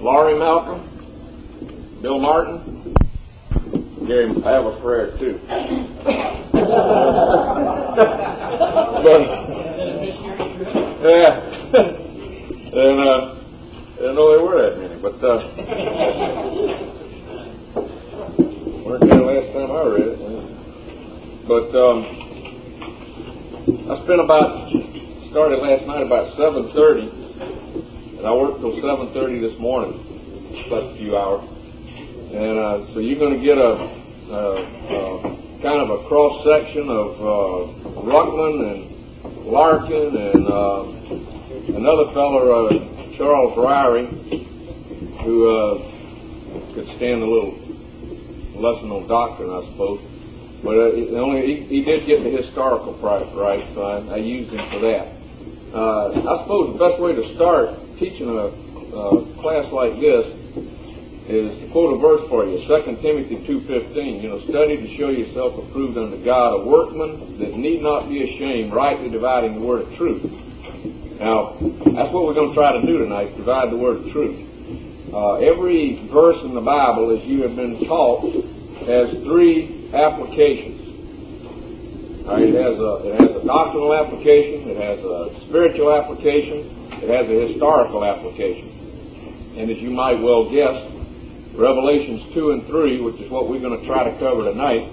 Laurie Malcolm, Bill Martin, Gary. I have a prayer too. And I didn't know there were that many, but weren't there last time I read it. But started last night about 7:30, and I worked till 7:30 this morning, slept a few hours. And so you're going to get a kind of a cross section of Ruckman and Larkin and another fellow, Charles Ryrie, who could stand a little lesson on doctrine, I suppose. But he did get the historical part right, so I used him for that. I suppose the best way to start teaching a class like this is to quote a verse for you, 2 Timothy 2:15. Study to show yourself approved unto God, a workman that need not be ashamed, rightly dividing the word of truth. Now, that's what we're going to try to do tonight, divide the word of truth. Every verse in the Bible, as you have been taught, has three applications. All right, it has a doctrinal application, it has a spiritual application, it has a historical application. And as you might well guess, Revelations 2 and 3, which is what we're going to try to cover tonight,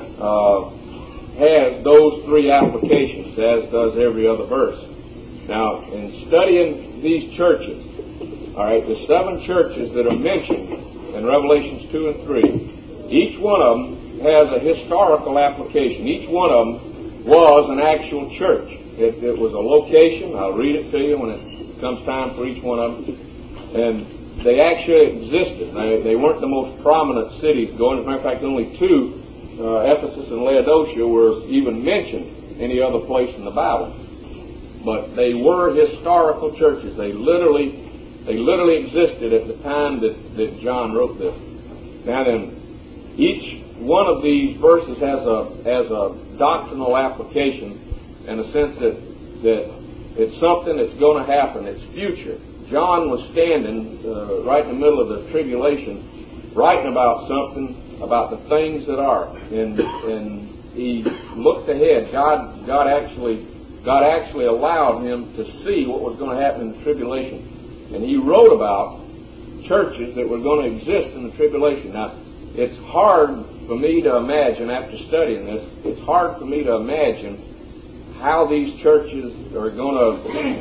has those three applications, as does every other verse. Now, in studying these churches, all right, the 7 churches that are mentioned in Revelations 2 and 3, each one of them has a historical application. Each one of them was an actual church. It was a location. I'll read it to you when it comes time for each one of them. And they actually existed. They weren't the most prominent cities going. As a matter of fact, only 2, Ephesus and Laodicea, were even mentioned any other place in the Bible. But they were historical churches. They literally existed at the time that John wrote this. Now then, each one of these verses has a doctrinal application in the sense that it's something that's going to happen. It's future. John was standing right in the middle of the tribulation, writing about something, about the things that are, and he looked ahead. God actually allowed him to see what was going to happen in the tribulation, and he wrote about churches that were going to exist in the tribulation. Now, it's hard for me to imagine, after studying this, it's hard for me to imagine how these churches are going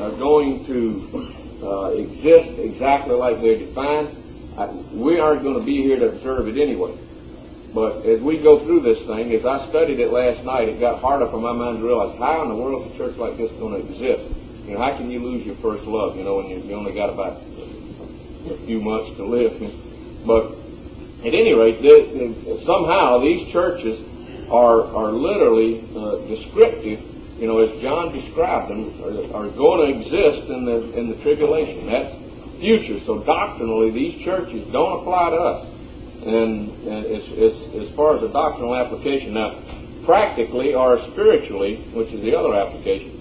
to exist exactly like they're defined. We aren't going to be here to observe it anyway. But as we go through this thing, as I studied it last night, it got harder for my mind to realize how in the world is a church like this going to exist? How can you lose your first love, when you only got about a few months to live? But at any rate, somehow these churches are literally descriptive, as John described them, are going to exist in the tribulation. That's future. So doctrinally, these churches don't apply to us. And as far as the doctrinal application, now practically or spiritually, which is the other application,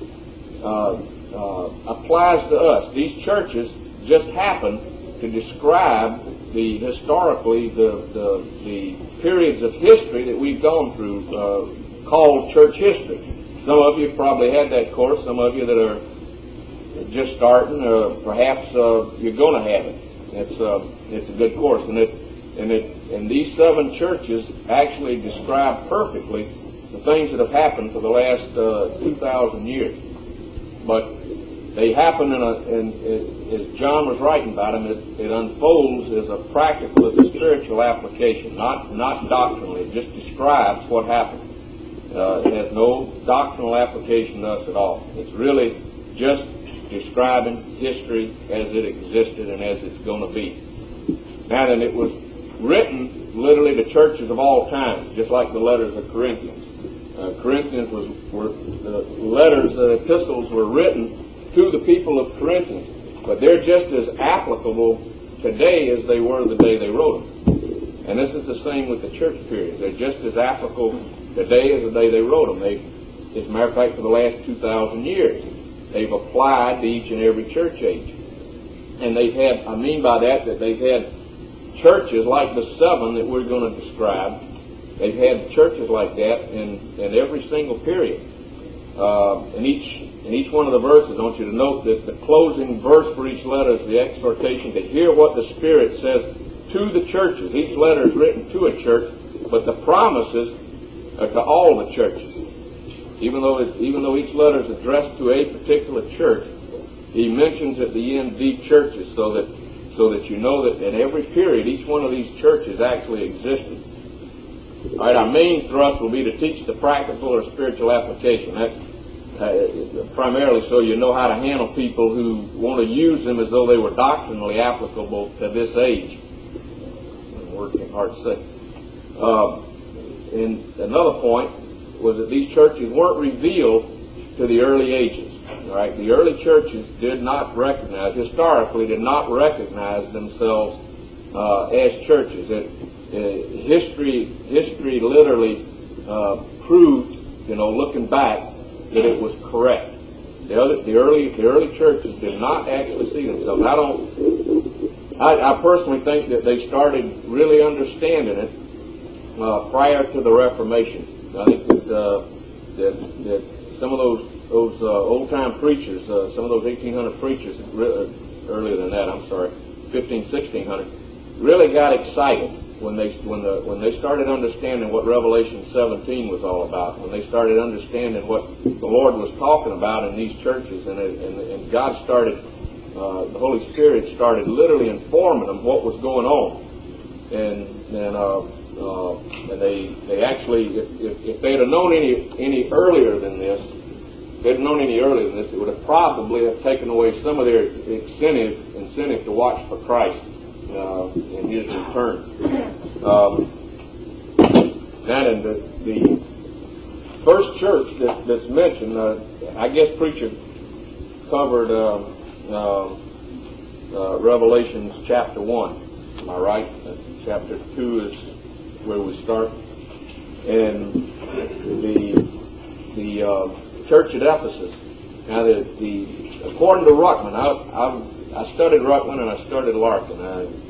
applies to us. These churches just happen to describe historically the periods of history that we've gone through, called church history. Some of you probably had that course. Some of you that are just starting, or perhaps you're going to have it. It's a good course, and these 7 churches actually describe perfectly the things that have happened for the last 2,000 years. But they happen as John was writing about them, it unfolds as a practical, as a spiritual application, not doctrinally. It just describes what happened. It has no doctrinal application to us at all. It's really just describing history as it existed and as it's going to be. Now then, it was written literally to churches of all times, just like the letters of Corinthians. Corinthians the letters, the epistles were written to the people of Corinthians, but they're just as applicable today as they were the day they wrote them. And this is the same with the church periods. They're just as applicable today as the day they wrote them. As a matter of fact, for the last 2,000 years, they've applied to each and every church age. And they've had, I mean by that they've had churches like the 7 that we're going to describe. They've had churches like that in every single period. In each one of the verses, I want you to note that the closing verse for each letter is the exhortation to hear what the Spirit says to the churches. Each letter is written to a church, but the promises are to all the churches. Even though each letter is addressed to a particular church, he mentions at the end the churches, so that you know that in every period each one of these churches actually existed. All right, our main thrust will be to teach the practical or spiritual application. That's primarily so you know how to handle people who want to use them as though they were doctrinally applicable to this age. I'm working hard to say. And another point was that these churches weren't revealed to the early ages. All right, the early churches historically did not recognize themselves as churches. History literally proved, looking back, that it was correct. The early churches did not actually see themselves. I personally think that they started really understanding it prior to the Reformation. I think that some of those old-time preachers, some of those 1800 preachers, earlier than that, 1600, really got excited when they started understanding what Revelation 17 was all about, when they started understanding what the Lord was talking about in these churches, and God started, the Holy Spirit started literally informing them what was going on, and they actually, if they'd have known any earlier than this, it would have probably have taken away some of their incentive to watch for Christ in His return. And the first church that's mentioned, I guess preacher covered Revelations chapter 1. Am I right? Chapter 2 is where we start. And the church at Ephesus. Now, according to Ruckman, I studied Ruckman and I studied Larkin.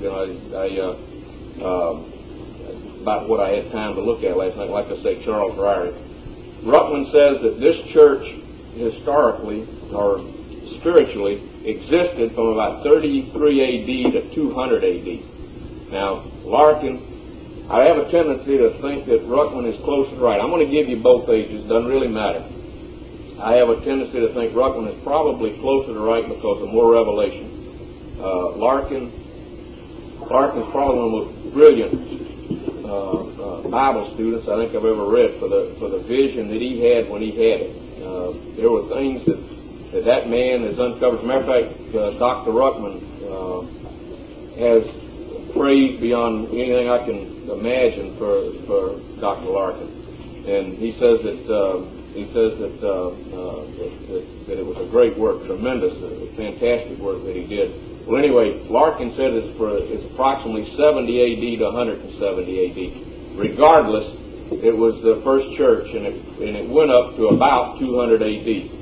About what I had time to look at last night, like I say, Charles Ryrie. Ruckman says that this church historically or spiritually existed from about 33 AD to 200 AD. Now, Larkin, I have a tendency to think that Ruckman is close to right. I'm going to give you both ages. Doesn't really matter. I have a tendency to think Ruckman is probably closer to right because of more revelation. Larkin's probably one of the most brilliant Bible students I think I've ever read for the vision that he had when he had it. There were things that man has uncovered. As a matter of fact, Dr. Ruckman has praise beyond anything I can imagine for Dr. Larkin, and he says that it was a great work, tremendous, fantastic work that he did. Well, anyway, Larkin said it's approximately 70 AD to 170 AD. Regardless, it was the first church, and it went up to about 200 AD.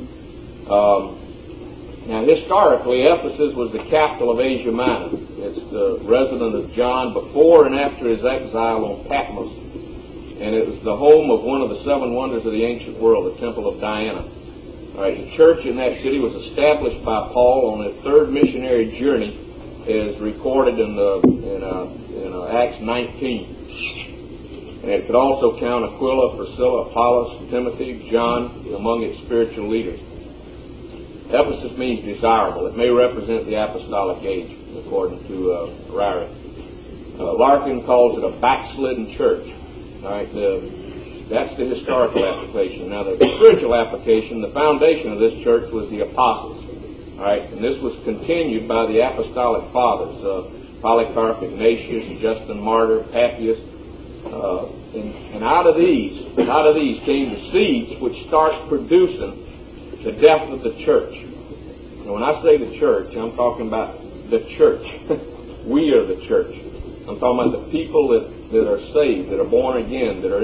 Now, historically, Ephesus was the capital of Asia Minor. It's the residence of John before and after his exile on Patmos. And it was the home of one of the 7 wonders of the ancient world, the Temple of Diana. All right, the church in that city was established by Paul on his 3rd missionary journey, as recorded in Acts 19. And it could also count Aquila, Priscilla, Apollos, Timothy, John among its spiritual leaders. Ephesus means desirable. It may represent the apostolic age, according to Ryrie. Larkin calls it a backslidden church. All right, that's the historical application. Now, the spiritual application, the foundation of this church was the apostles. All right, and this was continued by the apostolic fathers, Polycarp, Ignatius, Justin Martyr, Papias, and out of these came the seeds which starts producing the death of the church. And when I say the church, I'm talking about the church. We are the church. I'm talking about the people that are saved, that are born again, that are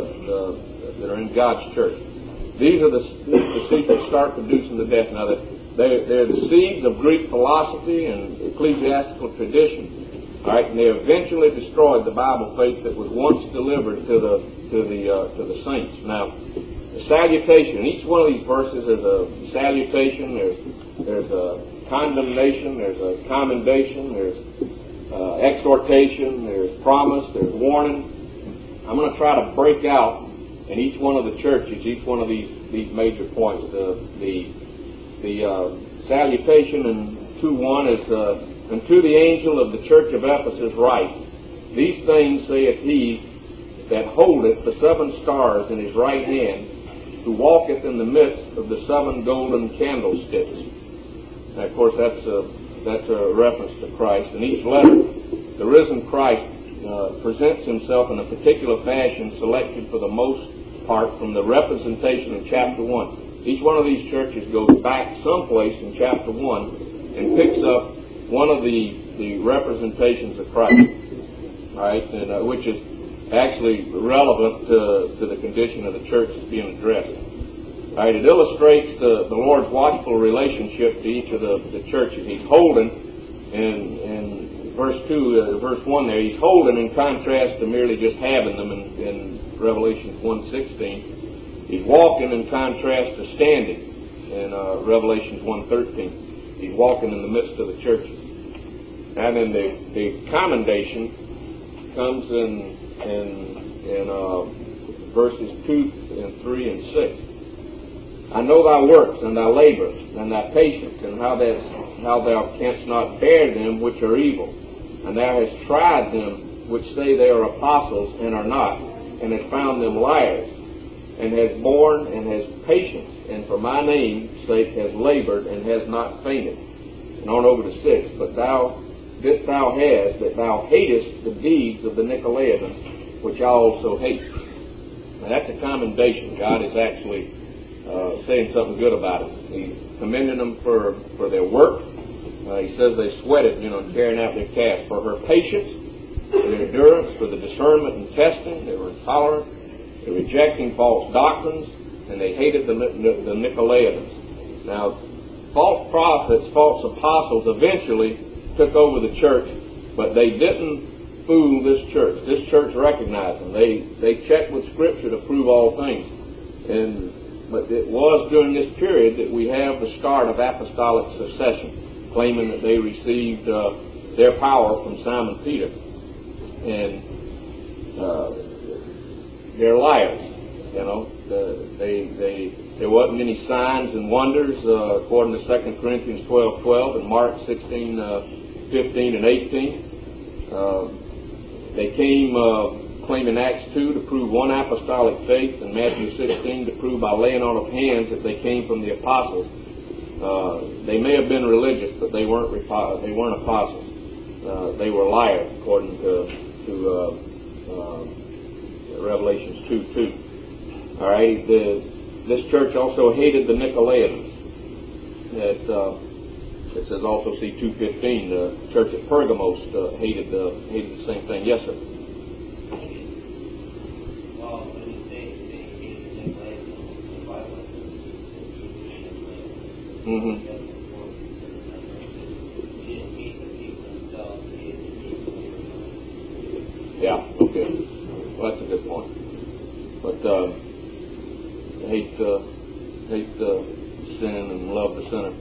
in God's church. These are the seeds that start producing the death. Now, they're the seeds of Greek philosophy and ecclesiastical tradition. All right, and they eventually destroyed the Bible faith that was once delivered to the saints. Now, the salutation. In each one of these verses, there's a salutation. There's a condemnation. There's a commendation. There's exhortation. There's promise. There's warning. I'm going to try to break out in each one of the churches, each one of these major points. The salutation in 2:1 is, unto the angel of the church of Ephesus write, these things saith he that holdeth the 7 stars in his right hand, who walketh in the midst of the 7 golden candlesticks. Now, of course, that's a reference to Christ. In each letter, the risen Christ presents himself in a particular fashion, selected for the most part from the representation in chapter 1. Each one of these churches goes back someplace in chapter 1 and picks up one of the representations of Christ, right? And which is actually relevant to the condition of the church that's being addressed. All right, it illustrates the Lord's watchful relationship to each of the churches. He's holding, in verse 1 there, he's holding in contrast to merely just having them in Revelation 1:16. He's walking in contrast to standing in Revelation 1:13. He's walking in the midst of the churches. And then the commendation comes in verses 2 and 3 and 6. I know thy works and thy labors and thy patience, and how thou canst not bear them which are evil. And thou hast tried them which say they are apostles and are not, and hast found them liars, and hast borne and hast patience, and for my name's sake has labored and has not fainted. And on over to 6. But this thou hast, that thou hatest the deeds of the Nicolaitans, which I also hate. Now that's a commendation. God is actually saying something good about it. He's commending them for their work. He says they sweated, in carrying out their task. For her patience, for their endurance, for the discernment and testing. They were intolerant. They were rejecting false doctrines, and they hated the Nicolaitans. Now, false prophets, false apostles eventually took over the church, but they didn't fool this church. This church recognized them. They checked with Scripture to prove all things. But it was during this period that we have the start of apostolic succession, claiming that they received their power from Simon Peter. And they're liars. There wasn't many signs and wonders according to 2 Corinthians 12:12 and Mark 16:15 and 18. They came claiming Acts 2 to prove one apostolic faith, and Matthew 16 to prove by laying on of hands that they came from the apostles. They may have been religious, but they weren't apostles. They were liars, according to Revelations 2:2. All right. This church also hated the Nicolaitans. It says also, see 2:15. The church at Pergamos hated the same thing. Yes, sir. Mm-hmm. Yeah, okay. Well, that's a good point. But hate sin and love the sinner.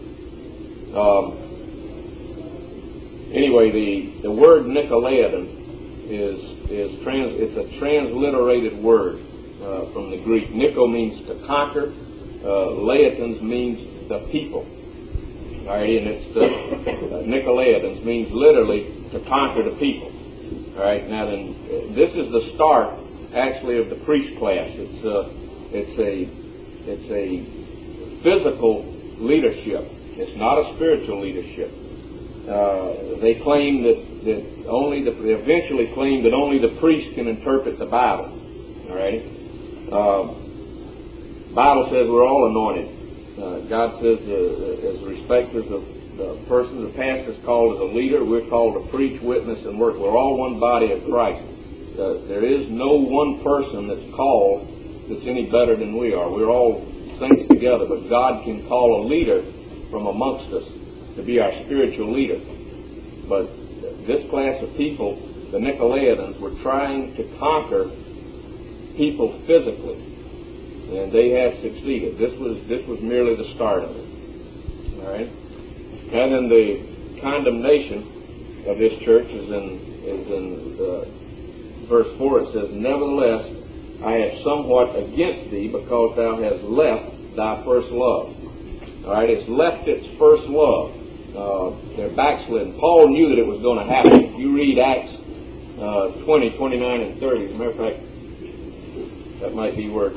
Anyway, the word Nicolaitan it's a transliterated word from the Greek. Nico means to conquer. Laetans means the people. All right, and it's the Nicolaitans means literally to conquer the people. All right, now then, this is the start actually of the priest class. It's a physical leadership. It's not a spiritual leadership. They claim they eventually claim that only the priest can interpret the Bible. All right. Bible says we're all anointed. God says, as respecters of the person, the pastor is called as a leader. We're called to preach, witness, and work. We're all one body of Christ. There is no one person that's called that's any better than we are. We're all saints together, but God can call a leader from amongst us to be our spiritual leader. But this class of people, the Nicolaitans, were trying to conquer people physically, and they have succeeded. This was merely the start of it. All right, and then the condemnation of this church is in verse 4. It says, "Nevertheless, I have somewhat against thee, because thou hast left thy first love." All right, it's left its first love. They're backslidden. Paul knew that it was going to happen. If you read Acts 20, 29, and 30, as a matter of fact, that might be where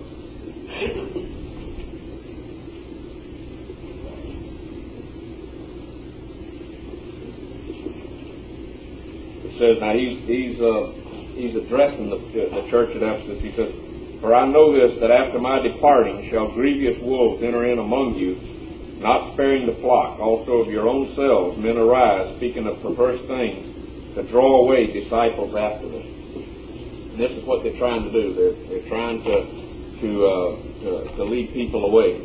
it says, now he's addressing the church at Ephesus. He says, "For I know this, that after my departing shall grievous wolves enter in among you, not sparing the flock. Also of your own selves men arise, speaking of perverse things, to draw away disciples after them." And this is what they're trying to do. They're trying to lead people away.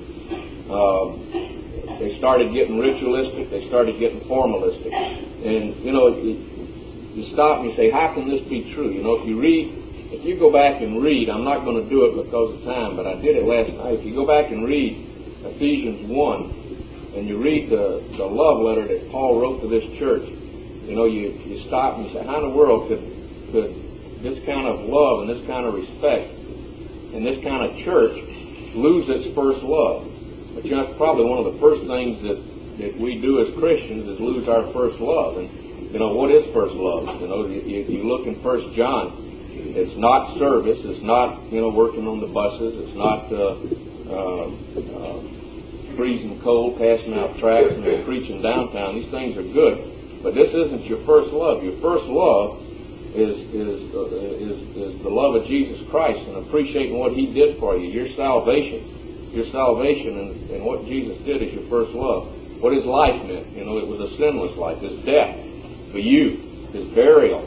They started getting ritualistic. They started getting formalistic. And, you stop and you say, how can this be true? If you go back and read, I'm not going to do it because of time, but I did it last night. If you go back and read Ephesians 1, and you read the love letter that Paul wrote to this church, you stop and you say, how in the world could this kind of love and this kind of respect and this kind of church lose its first love? But that's probably one of the first things that we do as Christians is lose our first love. And what is first love? You look in 1 John. It's not service. It's not working on the buses. It's not freezing cold, passing out tracts and preaching downtown. These things are good, but this isn't your first love. Your first love is the love of Jesus Christ and appreciating what He did for you. Your salvation and what Jesus did is your first love. What His life meant, it was a sinless life. His death for you, His burial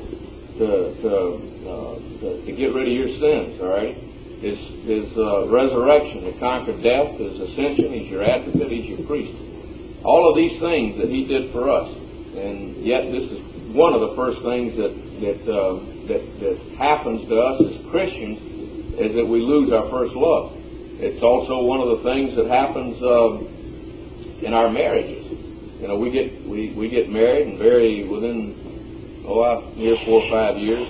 to get rid of your sins. All right. His resurrection to conquer death, His ascension, He's your advocate, He's your priest. All of these things that He did for us, and yet this is one of the first things that happens to us as Christians is that we lose our first love. It's also one of the things that happens in our marriages. We get married, and very within near 4 or 5 years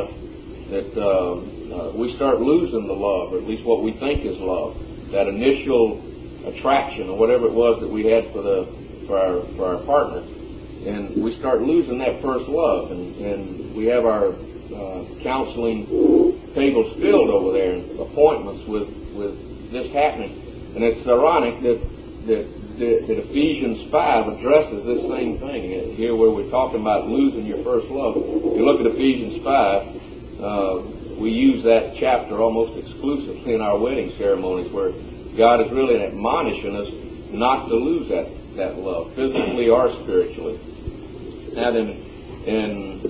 we start losing the love, or at least what we think is love, that initial attraction or whatever it was that we had for our partner, and we start losing that first love, and we have our counseling tables filled over there, and appointments with this happening. And it's ironic that Ephesians 5 addresses this same thing here, where we're talking about losing your first love. If you look at Ephesians 5. We use that chapter almost exclusively in our wedding ceremonies, where God is really admonishing us not to lose that love, physically or spiritually. Now then, in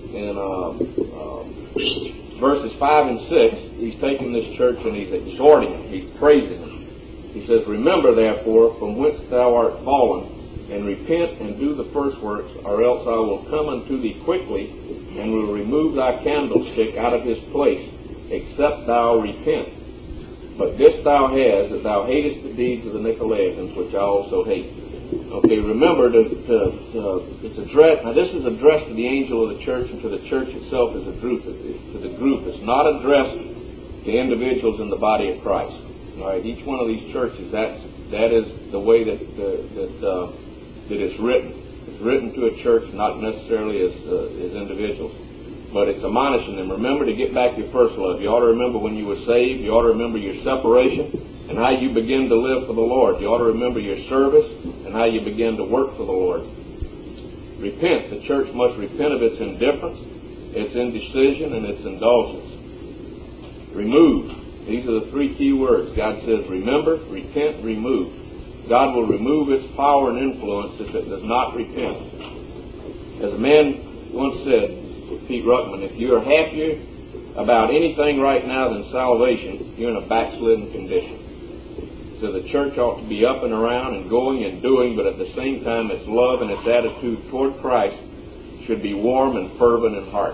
verses 5 and 6, He's taking this church and He's exhorting them, He's praising them. He says, "Remember therefore from whence thou art fallen, and repent and do the first works, or else I will come unto thee quickly, and will remove thy candlestick out of his place, except thou repent. But this thou hast, that thou hatest the deeds of the Nicolaitans, which I also hate." Okay, remember it's addressed. Now this is addressed to the angel of the church and to the church itself as a group. To the group, it's not addressed to individuals in the body of Christ. All right, each one of these churches, that is the way that it's written. It's written to a church, not necessarily as individuals. But it's admonishing them. Remember to get back your first love. You ought to remember when you were saved. You ought to remember your separation and how you begin to live for the Lord. You ought to remember your service and how you begin to work for the Lord. Repent. The church must repent of its indifference, its indecision, and its indulgence. Remove. These are the three key words. God says remember, repent, remove. God will remove its power and influence if it does not repent. As a man once said, Pete Ruckman, if you're happier about anything right now than salvation, you're in a backslidden condition. So the church ought to be up and around and going and doing, but at the same time its love and its attitude toward Christ should be warm and fervent in heart.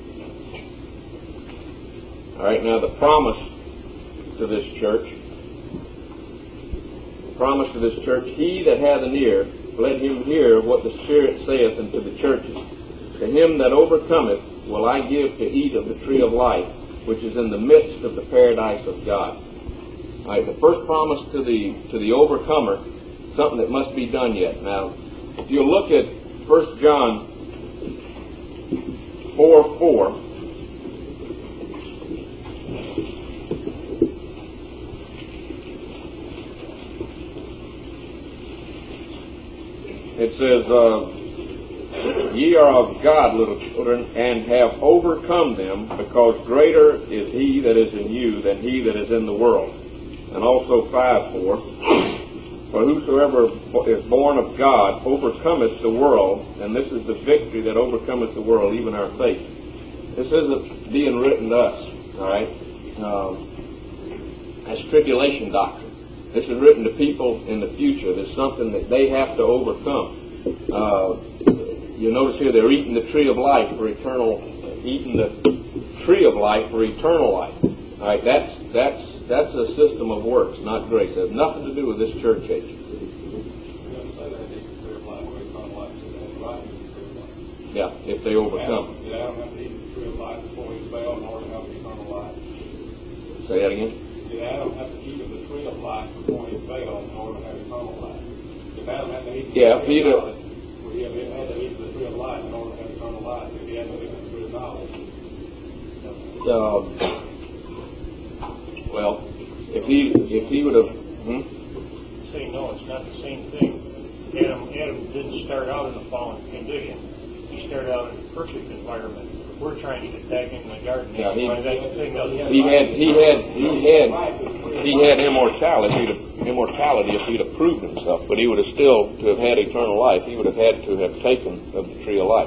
All right, now the promise to this church. The promise to this church, he that hath an ear, let him hear what the Spirit saith unto the churches. To him that overcometh will I give to eat of the tree of life, which is in the midst of the paradise of God. All right, the first promise to the overcomer, something that must be done yet. Now, if you look at 1 John 4:4, it says, ye are of God, little children, and have overcome them, because greater is he that is in you than he that is in the world. And also 5:4, for whosoever is born of God overcometh the world, and this is the victory that overcometh the world, even our faith. This isn't being written to us, all right? That's tribulation doctrine. This is written to people in the future. There's something that they have to overcome. You notice here they're eating the tree of life for eternal, eating the tree of life for eternal life. All right, that's a system of works, not grace. It has nothing to do with this church age. Yeah, if they overcome. Did Adam have to eat the tree of life before he fell in order to have eternal life? Say that again? Did Adam have to eat of the tree of life before he fell in order to have eternal life? If Adam had to eat the tree of knowledge, would he have had to eat the tree of life in order to have eternal life if he had to eat the tree of knowledge? Well, if he would have... Say no, it's not the same thing. Adam didn't start out in a fallen condition. He started out in a perfect environment. We're trying to get back in the garden. Yeah, he had immortality if he'd have proved himself, but he would have still, to have had eternal life, he would have had to have taken of the tree of life.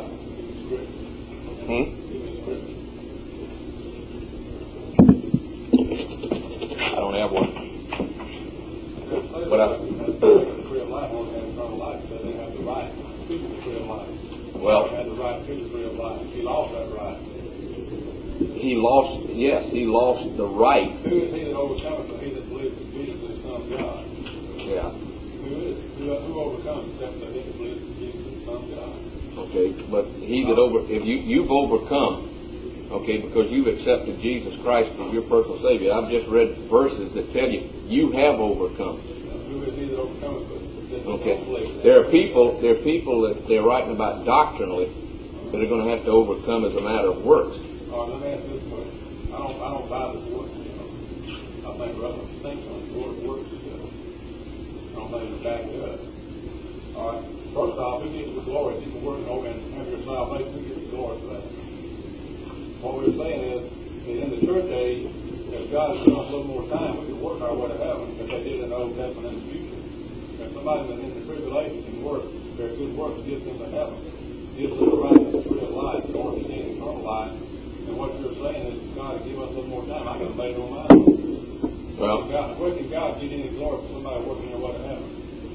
I don't have one. But the tree of life won't have eternal life, so they have the right to the tree of life. Well, had the right to the tree of life. He lost that right. He lost the right. Who is he that overcomes? But he that believes that Jesus is the Son of God. Yeah. Who is? Who overcomes except that he that believes that Jesus is the Son of God? Okay, but if you've overcome, okay, because you've accepted Jesus Christ as your personal Savior. I've just read verses that tell you have overcome. Who is he that overcomes? Okay. There are people that they're writing about doctrinally that are going to have to overcome as a matter of works. All right, let me ask this question. I don't buy this word. I think rather distinctly the word works is good. I don't think it's back to us. All right. First off, who gets the glory? If you can work over and have your salvation, who gets the glory for that? What we were saying is that in the church age, if God has given us a little more time, we could work our way to heaven if they did in the Old Testament in the future. If somebody that's in the tribulation can work their good works to get them to heaven, gives them the right to the tree of life in order to gain eternal life, and what you're saying is God to give us a little more time. I could have made it on my own. Well, where can God get any glory for somebody working their way to heaven?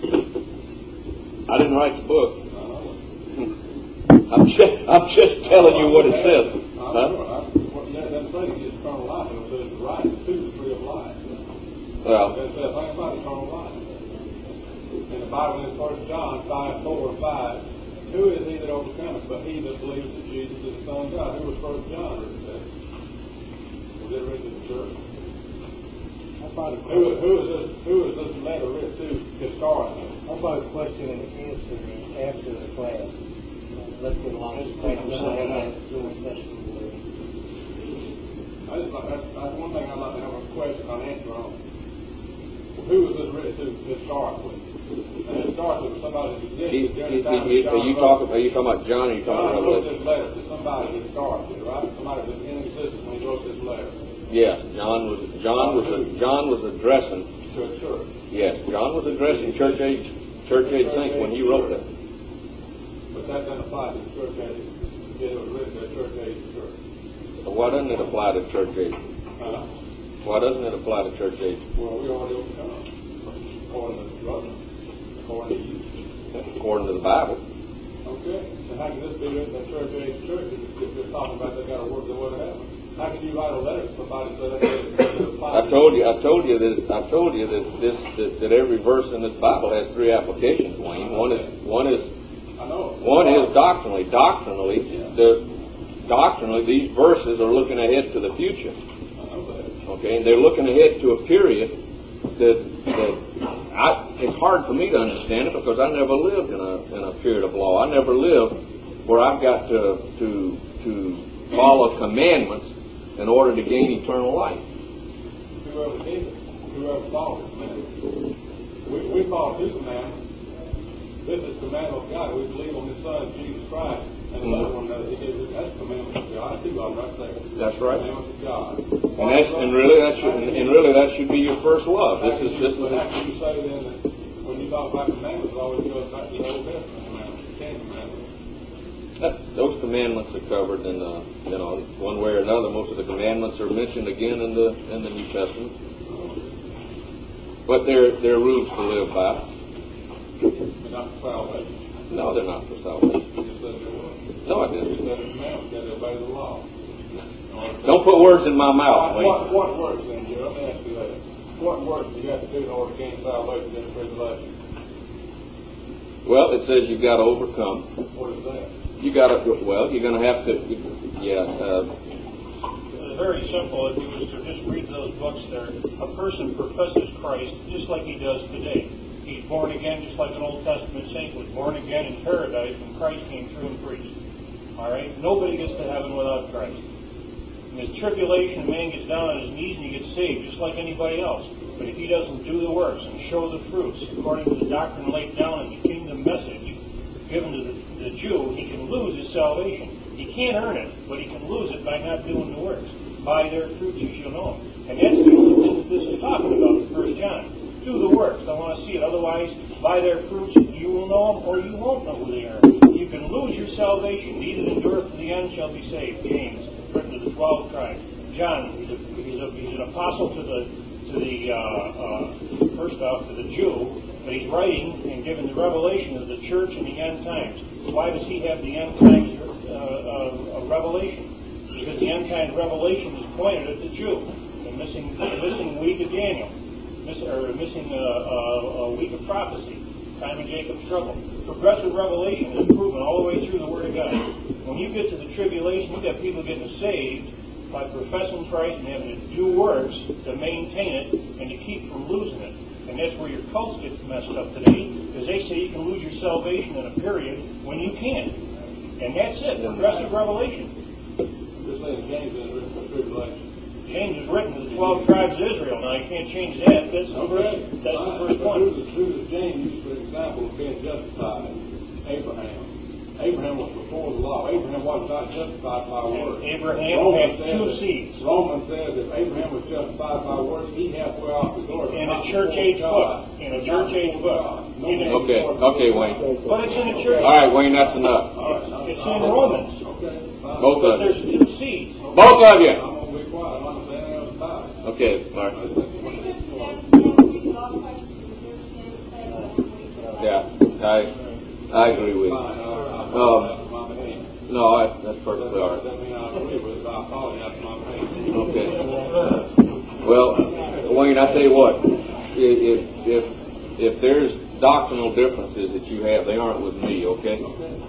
I didn't write the book. I'm just telling you what it says. That doesn't say it's eternal life. It says the right to the tree of life. Well, it says think about eternal life. In the Bible, in 1 John 5:4-5, who is he that overcometh but he that believes that Jesus is the Son of God? Who was 1 John written to? Was it written to the church? Who is this letter written to start? How about a question and answer after the class? Let's get along. That's one thing I'd like to have a question and answer on. Who is this written to start with? And it starts with somebody who existed during the time of John. Are you talking about John or are you talking about John wrote this letter to somebody who started with, right? Somebody who was in existence when he wrote this letter. Yes, John was addressing to a church. Yes, John was addressing church age saints when he wrote that. But that doesn't apply to the church age. It was written to a church age church. So why doesn't it apply to church age? Why doesn't it apply to church age? Well, we already overcome. according to brother, according to you. according to the Bible. Okay, and how can this be written in church age churches if they're talking about they got to work their way to heaven? How can you write a letter to somebody so that they apply? I told you that every verse in this Bible has three applications, Wayne. One is doctrinally. Doctrinally, these verses are looking ahead to the future. Okay, and they're looking ahead to a period it's hard for me to understand it because I never lived in a period of law. I never lived where I've got to follow commandments in order to gain eternal life. Whoever did it, whoever followed the commandments. We follow His commandments. This is the commandment of God. We believe on His Son, Jesus Christ. And the other one that He gave us, that's the commandment of God. Two of them right there. That's right. Commandments of God. And really that should be your first love. But how can you say then that when you talk about commandments, it always goes back to the Old Testament commandments, the Ten Commandments? Those commandments are covered in one way or another. Most of the commandments are mentioned again in the New Testament, but they're rules to live by. They're not for salvation. No, they're not for salvation. You just said they were. No, I didn't. You said the commandments got to obey the law. Don't put words in my mouth, Wayne. What works then, Joe? Let me ask you that. What works do you have to do in order to gain salvation in the tribulation? Well, it says you've got to overcome. What is that? You're going to have to. It's very simple. If you was to just read those books there, a person professes Christ just like he does today. He's born again just like an Old Testament saint was born again in paradise when Christ came through and preached. All right? Nobody gets to heaven without Christ. In his tribulation, a man gets down on his knees and he gets saved just like anybody else. But if he doesn't do the works and show the fruits according to the doctrine laid down in the kingdom message given to the Jew, he can lose his salvation. He can't earn it, but he can lose it by not doing the works. By their fruits you shall know them. And that's the only thing that this is talking about in 1 John. Do the works. I want to see it. Otherwise, by their fruits you will know them or you won't know who they are. You can lose your salvation. He that endureth to the end shall be saved. James, written to the 12 tribes. John, he's an apostle to the first off to the Jew, but he's writing and giving the revelation of the church in the end times. Why does he have the end times revelation? Because the end times revelation is pointed at the Jew, the missing week of Daniel, missing a week of prophecy, time of Jacob's trouble. Progressive revelation is proven all the way through the Word of God. When you get to the tribulation, you've got people getting saved by professing Christ and having to do works to maintain it and to keep from losing it. And that's where your cults get messed up today, because they say you can lose your salvation in a period when you can't. And that's it, progressive revelation. Just saying James is written for tribulation. James is written to the 12 tribes of Israel. Now, you can't change that. That's the first one. Who does James use for example of being justified? Abraham. Abraham was before the law. Abraham was not justified by works. Abraham had two seeds. Romans says if Abraham was justified by works, he halfway off the door. In a church age book. In a church age book. Okay, Wayne. But it's in a church. All right, Wayne, that's enough. It's in Romans. Both But of there's you. two seeds. Both of you. I'm going to be quiet. I'm not saying anything else about it. Okay, all right. Yeah, I agree with you. No, that's perfectly all right. Okay. Well, Wayne, I tell you what, if there's doctrinal differences that you have, they aren't with me. Okay.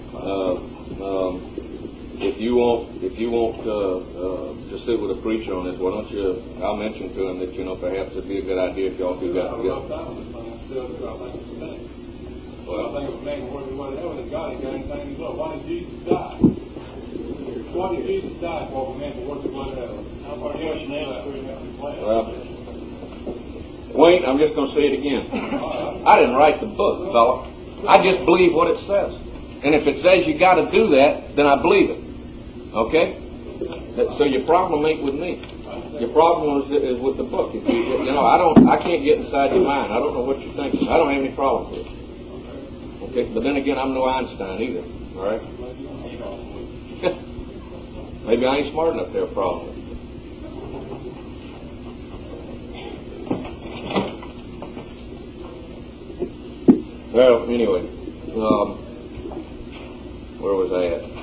If you want to sit with a preacher on this, why don't you? I'll mention to him that perhaps it'd be a good idea if y'all two got together. Well, I think of man working whatever that God ain't got anything to do. Why did Jesus die? Why did Jesus die for man to work whatever? How far do you know? Well, Wayne, I'm just going to say it again. I didn't write the book, fella. I just believe what it says. And if it says you got to do that, then I believe it. Okay? So your problem ain't with me. Your problem is with the book. If I can't get inside your mind. I don't know what you're thinking. I don't have any problem with it. Okay, but then again, I'm no Einstein either. All right. Maybe I ain't smart enough to have a problem. Well, anyway, where was I at?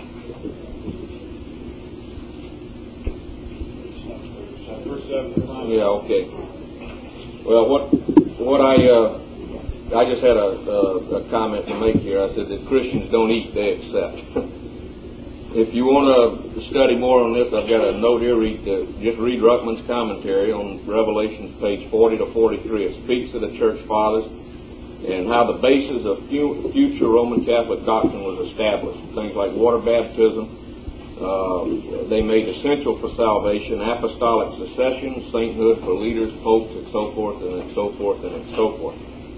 Yeah, okay. Well, what I just had a comment to make here. I said that Christians don't eat, they accept. If you want to study more on this, I've got a note here. Just read Ruckman's commentary on Revelations, page 40 to 43. It speaks to the church fathers and how the basis of future Roman Catholic doctrine was established. Things like water baptism, they made essential for salvation, apostolic succession, sainthood for leaders, popes, and so forth, and so forth, and so forth.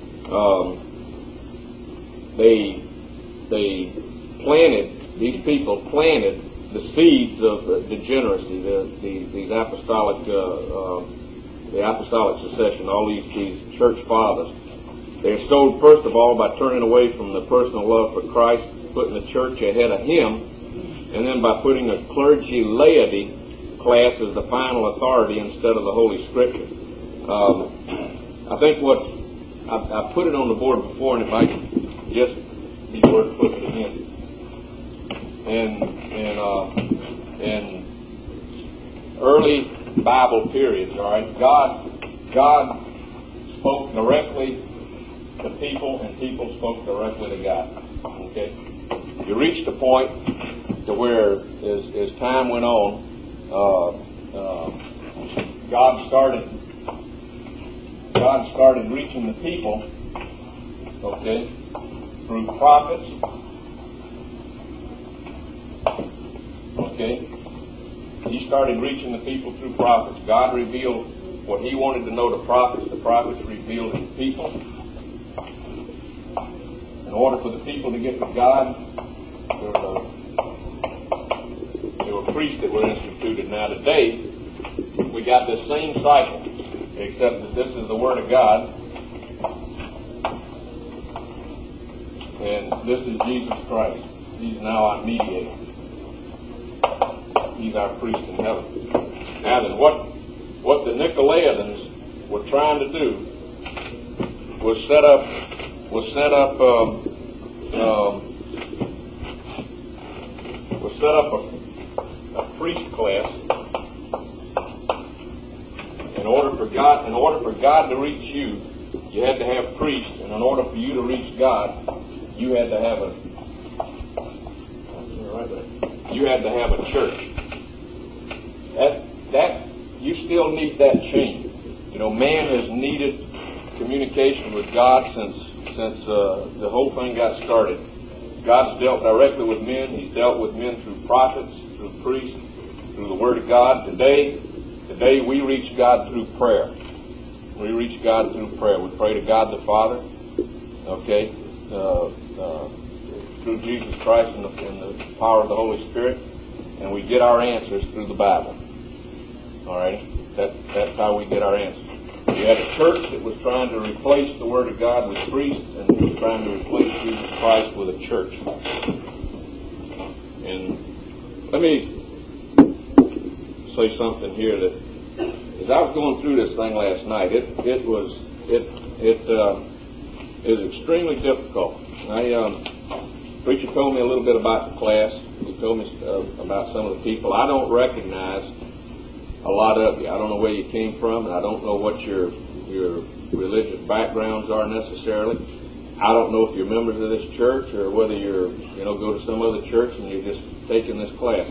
These people planted the seeds of degeneracy, these apostolic, the apostolic succession, all these church fathers. They're sowed, first of all, by turning away from the personal love for Christ, putting the church ahead of Him, and then by putting a clergy laity class as the final authority instead of the Holy Scripture. I think I put it on the board before, and if I could just be sure to put it again. In early Bible periods, all right, God spoke directly to people, and people spoke directly to God. Okay, you reached a point to where, as time went on, God started reaching the people, okay, through prophets. Okay, He started reaching the people through prophets. God revealed what He wanted to know to prophets. The prophets revealed it to people. In order for the people to get to God, there were priests that were instituted. Now today, we got this same cycle, except that this is the Word of God, and this is Jesus Christ. He's now our mediator. He's our priest in heaven. Now then, what the Nicolaitans were trying to do was set up a priest class. In order for God to reach you, you had to have priests, and in order for you to reach God, you had to have a church. That you still need that change. You know, man has needed communication with God since the whole thing got started. God's dealt directly with men. He's dealt with men through prophets, through priests, through the Word of God. Today we reach God through prayer. We reach God through prayer. We pray to God the Father, okay, through Jesus Christ and the power of the Holy Spirit, and we get our answers through the Bible. All right, that's how we get our answers. You had a church that was trying to replace the Word of God with priests, and was trying to replace Jesus Christ with a church. And let me say something here that, as I was going through this thing last night, it is extremely difficult. Preacher told me a little bit about the class. He told me about some of the people. I don't recognize a lot of you. I don't know where you came from, and I don't know what your religious backgrounds are necessarily. I don't know if you're members of this church or whether you're, go to some other church and you're just taking this class.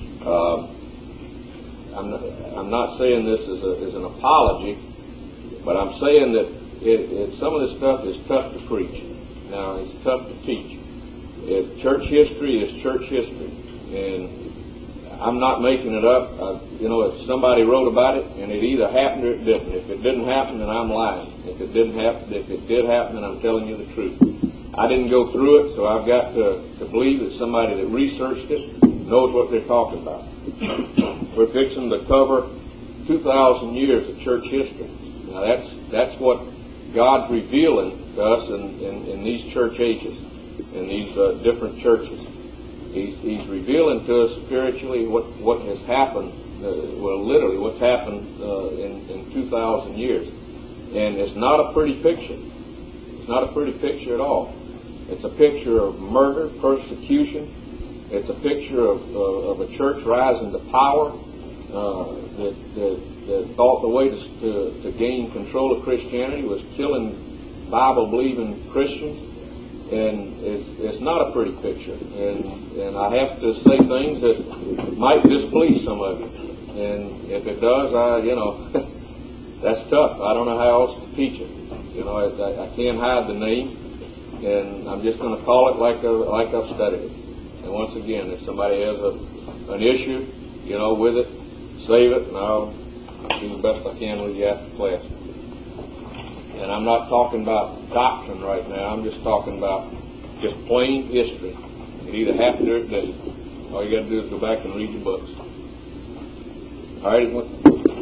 I'm not saying this as an apology, but I'm saying that some of this stuff is tough to preach. Now, it's tough to teach. Church history is church history, and I'm not making it up. If somebody wrote about it, and it either happened or it didn't. If it didn't happen, then I'm lying. If it did happen, then I'm telling you the truth. I didn't go through it, so I've got to believe that somebody that researched it knows what they're talking about. We're fixing to cover 2,000 years of church history. Now that's what God's revealing to us in these church ages, in these different churches. He's revealing to us spiritually what has happened, literally what's happened in 2,000 years. And it's not a pretty picture. It's not a pretty picture at all. It's a picture of murder, persecution. It's a picture of a church rising to power that thought the way to gain control of Christianity was killing Bible-believing Christians. And it's not a pretty picture. And I have to say things that might displease some of you. And if it does, that's tough. I don't know how else to teach it. I can't hide the name, and I'm just going to call it like I've studied it. And once again, if somebody has an issue, with it, save it, and I'll do the best I can with you after class. And I'm not talking about doctrine right now. I'm just talking about just plain history. You either have to do it or don't. All you got to do is go back and read your books. All right. Now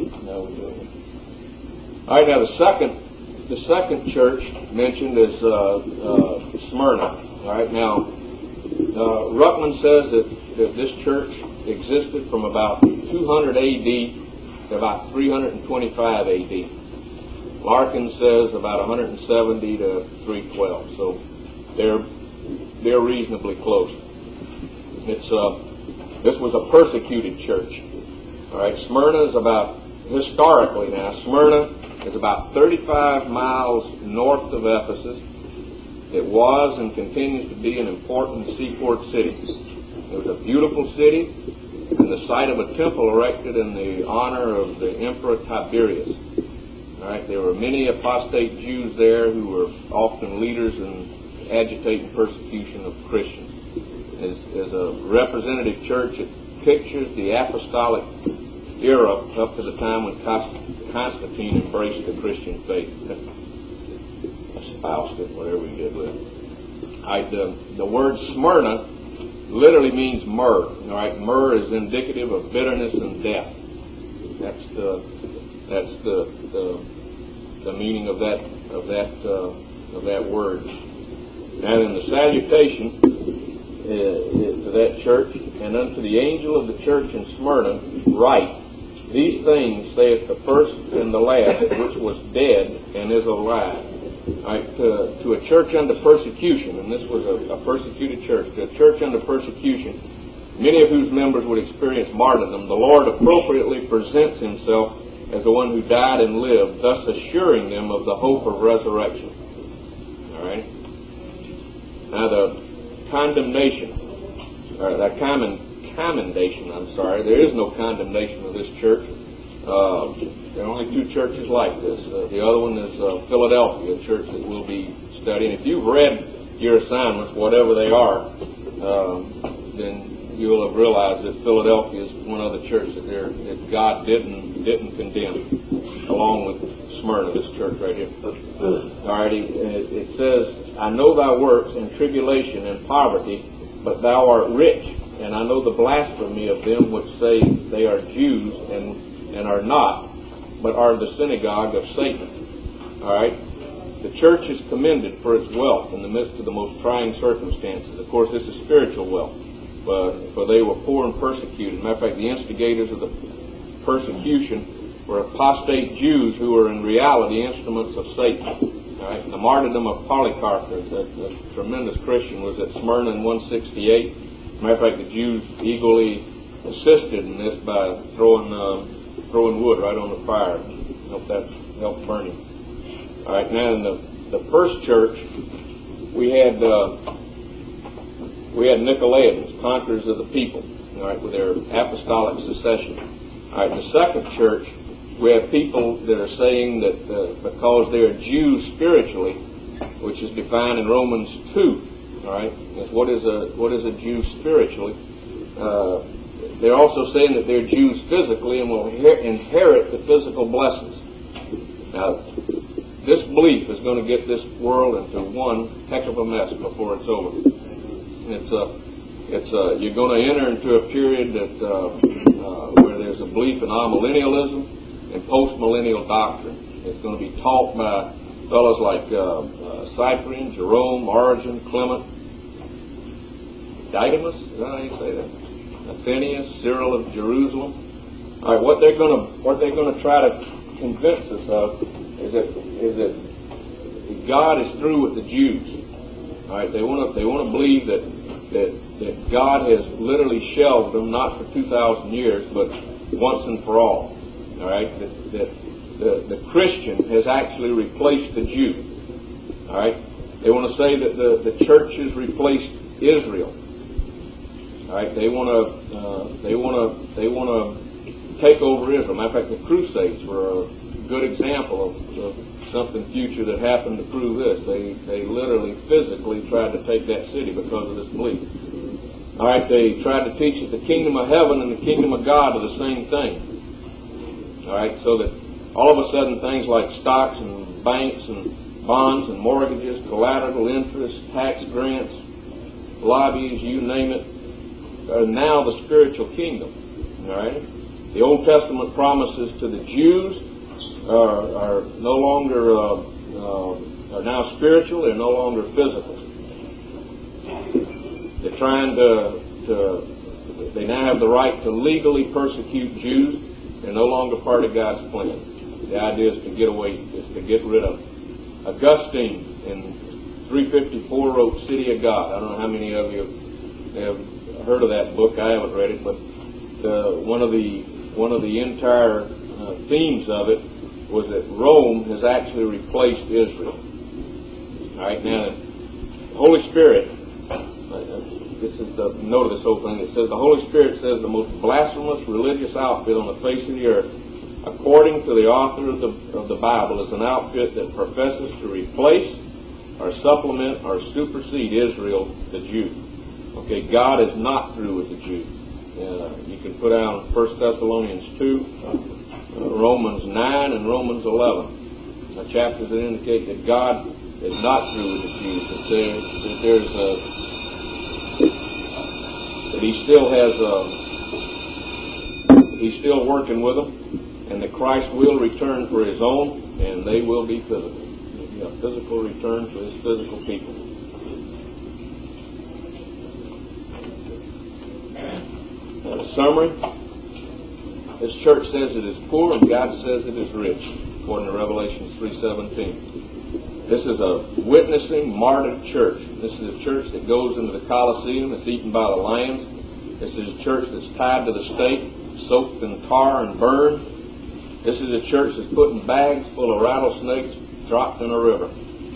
the second church mentioned is Smyrna. All right. Now Ruckman says that this church existed from about 200 A.D. to about 325 A.D. Larkin says about 170 to 312. So they're reasonably close. This was a persecuted church. All right, Smyrna is historically Smyrna is about 35 miles north of Ephesus. It was and continues to be an important seaport city. It was a beautiful city and the site of a temple erected in the honor of the Emperor Tiberius. All right, there were many apostate Jews there who were often leaders in agitating persecution of Christians. As a representative church, it pictures the apostolic era up to the time when Constantine embraced the Christian faith. Espoused it, whatever he did with it. All right, the word Smyrna literally means myrrh. All right, myrrh is indicative of bitterness and death. That's the meaning of that word. And in the salutation to that church, and unto the angel of the church in Smyrna write, these things saith the first and the last, which was dead and is alive. Right, to a church under persecution, and this was a persecuted church, to a church under persecution, many of whose members would experience martyrdom, the Lord appropriately presents himself as the one who died and lived, thus assuring them of the hope of resurrection. All right. Now the condemnation, or the commendation, there is no condemnation of this church. There are only two churches like this. The other one is Philadelphia, a church that we'll be studying. If you've read your assignments, whatever they are, then you'll have realized that Philadelphia is one other church that God didn't condemn, along with Smyrna, this church right here. Alrighty, it says, I know thy works and tribulation and poverty, but thou art rich, and I know the blasphemy of them which say they are Jews and are not, but are the synagogue of Satan. Alright? The church is commended for its wealth in the midst of the most trying circumstances. Of course, this is spiritual wealth, for they were poor and persecuted. Matter of fact, the instigators of the persecution were apostate Jews who were in reality instruments of Satan. Alright? The martyrdom of Polycarp, a tremendous Christian, was at Smyrna in 168. Matter of fact, the Jews eagerly assisted in this by throwing wood right on the fire. Helped burn him. All right, now in the first church, we had Nicolaitans, conquerors of the people. All right, with their apostolic succession. All right, in the second church, we have people that are saying that because they are Jews spiritually, which is defined in Romans 2. All right, what is a Jew spiritually? They're also saying that they're Jews physically and will inherit the physical blessings. Now, this belief is going to get this world into one heck of a mess before it's over. You're going to enter into a period that where there's a belief in amillennialism and postmillennial doctrine. It's going to be taught by fellows like Cyprian, Jerome, Origen, Clement, Didymus. Is that how you say that? Athenius, Cyril of Jerusalem. All right, what they're going to try to convince us of is that God is through with the Jews. All right, they want to believe that God has literally shelved them, not for 2,000 years, but once and for all. All right, that the Christian has actually replaced the Jew. All right, they want to say that the church has replaced Israel. All right, they want to take over Israel. Matter of fact, the Crusades were a good example of something future that happened to prove this. They literally physically tried to take that city because of this belief. All right, they tried to teach that the kingdom of heaven and the kingdom of God are the same thing. All right, so that all of a sudden things like stocks and banks and bonds and mortgages, collateral interest, tax grants, lobbies, you name it, are now the spiritual kingdom. All right, the Old Testament promises to the Jews are no longer are now spiritual. They're no longer physical. They're trying they now have the right to legally persecute Jews. They're no longer part of God's plan. The idea is to get rid of them. Augustine in 354 wrote City of God. I don't know how many of you have heard of that book. I haven't read it, but one of the entire themes of it was that Rome has actually replaced Israel. All right, now the Holy Spirit. This is the note of this whole thing. It says the Holy Spirit says the most blasphemous religious outfit on the face of the earth, according to the author of the Bible, is an outfit that professes to replace or supplement or supersede Israel, the Jew. Okay, God is not through with the Jew. You can put down 1 Thessalonians 2, Romans 9, and Romans 11. The chapters that indicate that God is not through with the Jews. That He's still working with them, and that Christ will return for His own, and they will be physical. There'll be a physical return to His physical people. Now, the summary: this church says it is poor, and God says it is rich, according to Revelation 3:17. This is a witnessing, martyred church. This is a church that goes into the Colosseum, that's eaten by the lions. This is a church that's tied to the stake, soaked in tar and burned. This is a church that's put in bags full of rattlesnakes, dropped in a river.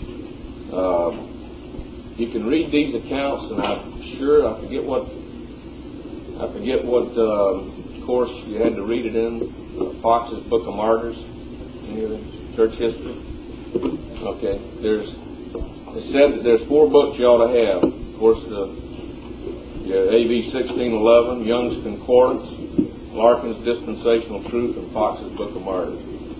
You can read these accounts, and I'm sure I forget what course you had to read it in. Fox's Book of Martyrs, any of the church history. Okay, it said that there's 4 books you ought to have. Of course, AV 1611, Young's Concordance, Larkin's Dispensational Truth, and Fox's Book of Martyrs.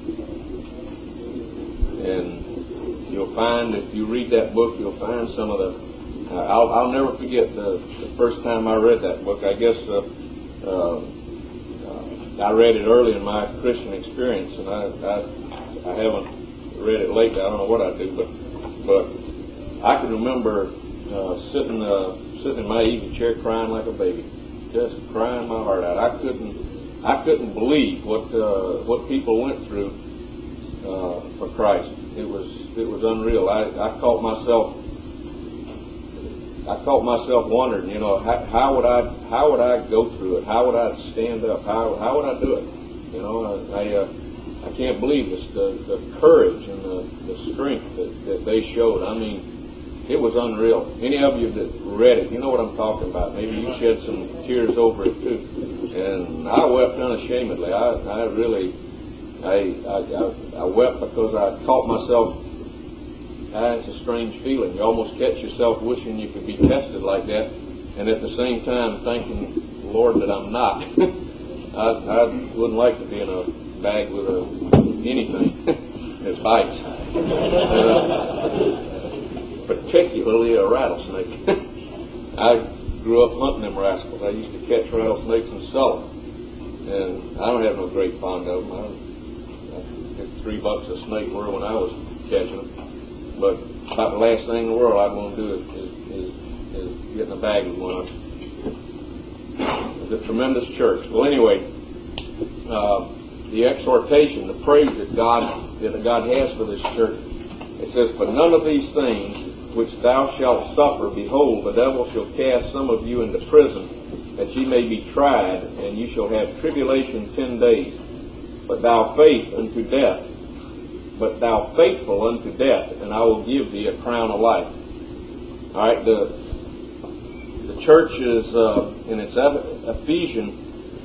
And you'll find, if you read that book, you'll find some of the. I'll never forget the first time I read that book. I guess I read it early in my Christian experience, and I haven't read it lately. I don't know what I do, but I can remember sitting in my easy chair crying like a baby, just crying my heart out. I couldn't believe what people went through for Christ. It was unreal. I caught myself wondering, how would I go through it? How would I stand up? How would I do it? I can't believe this, the courage and the strength that they showed. I mean, it was unreal. Any of you that read it, you know what I'm talking about. Maybe you shed some tears over it too. And I wept unashamedly. I wept because I caught myself. It's a strange feeling. You almost catch yourself wishing you could be tested like that, and at the same time thanking the Lord that I'm not. I wouldn't like to be in a bag with anything that bites, particularly a rattlesnake. I grew up hunting them rascals. I used to catch rattlesnakes and sell them, and I don't have no great fond of them. I get $3 a snake were when I was catching them. But about the last thing in the world I want to do is get in a bag with one of them. It's a tremendous church. Well, anyway, the exhortation, the praise that God has for this church, It says, "But none of these things which thou shalt suffer, behold, the devil shall cast some of you into prison, that ye may be tried, and ye shall have tribulation 10 days. But thou faithful unto death, and I will give thee a crown of life." All right, the church is in its Ephesian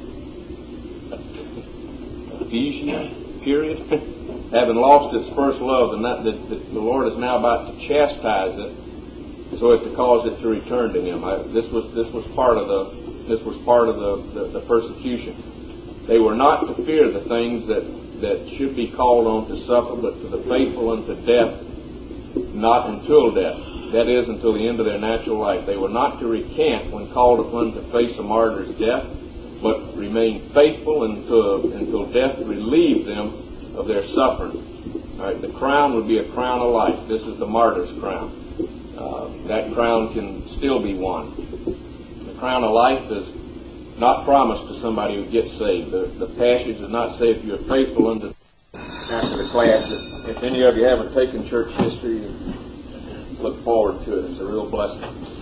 period, having lost its first love, and that the Lord is now about to chastise it, so as to cause it to return to Him. This was part of the persecution. They were not to fear the things that should be called on to suffer, but to the faithful unto death, not until death. That is, until the end of their natural life. They were not to recant when called upon to face a martyr's death, but remain faithful until death relieved them of their suffering. All right, the crown would be a crown of life. This is the martyr's crown. That crown can still be won. The crown of life is not promised to somebody who gets saved. The passage does not say if you're faithful unto. After the class, if any of you haven't taken church history, look forward to it. It's a real blessing.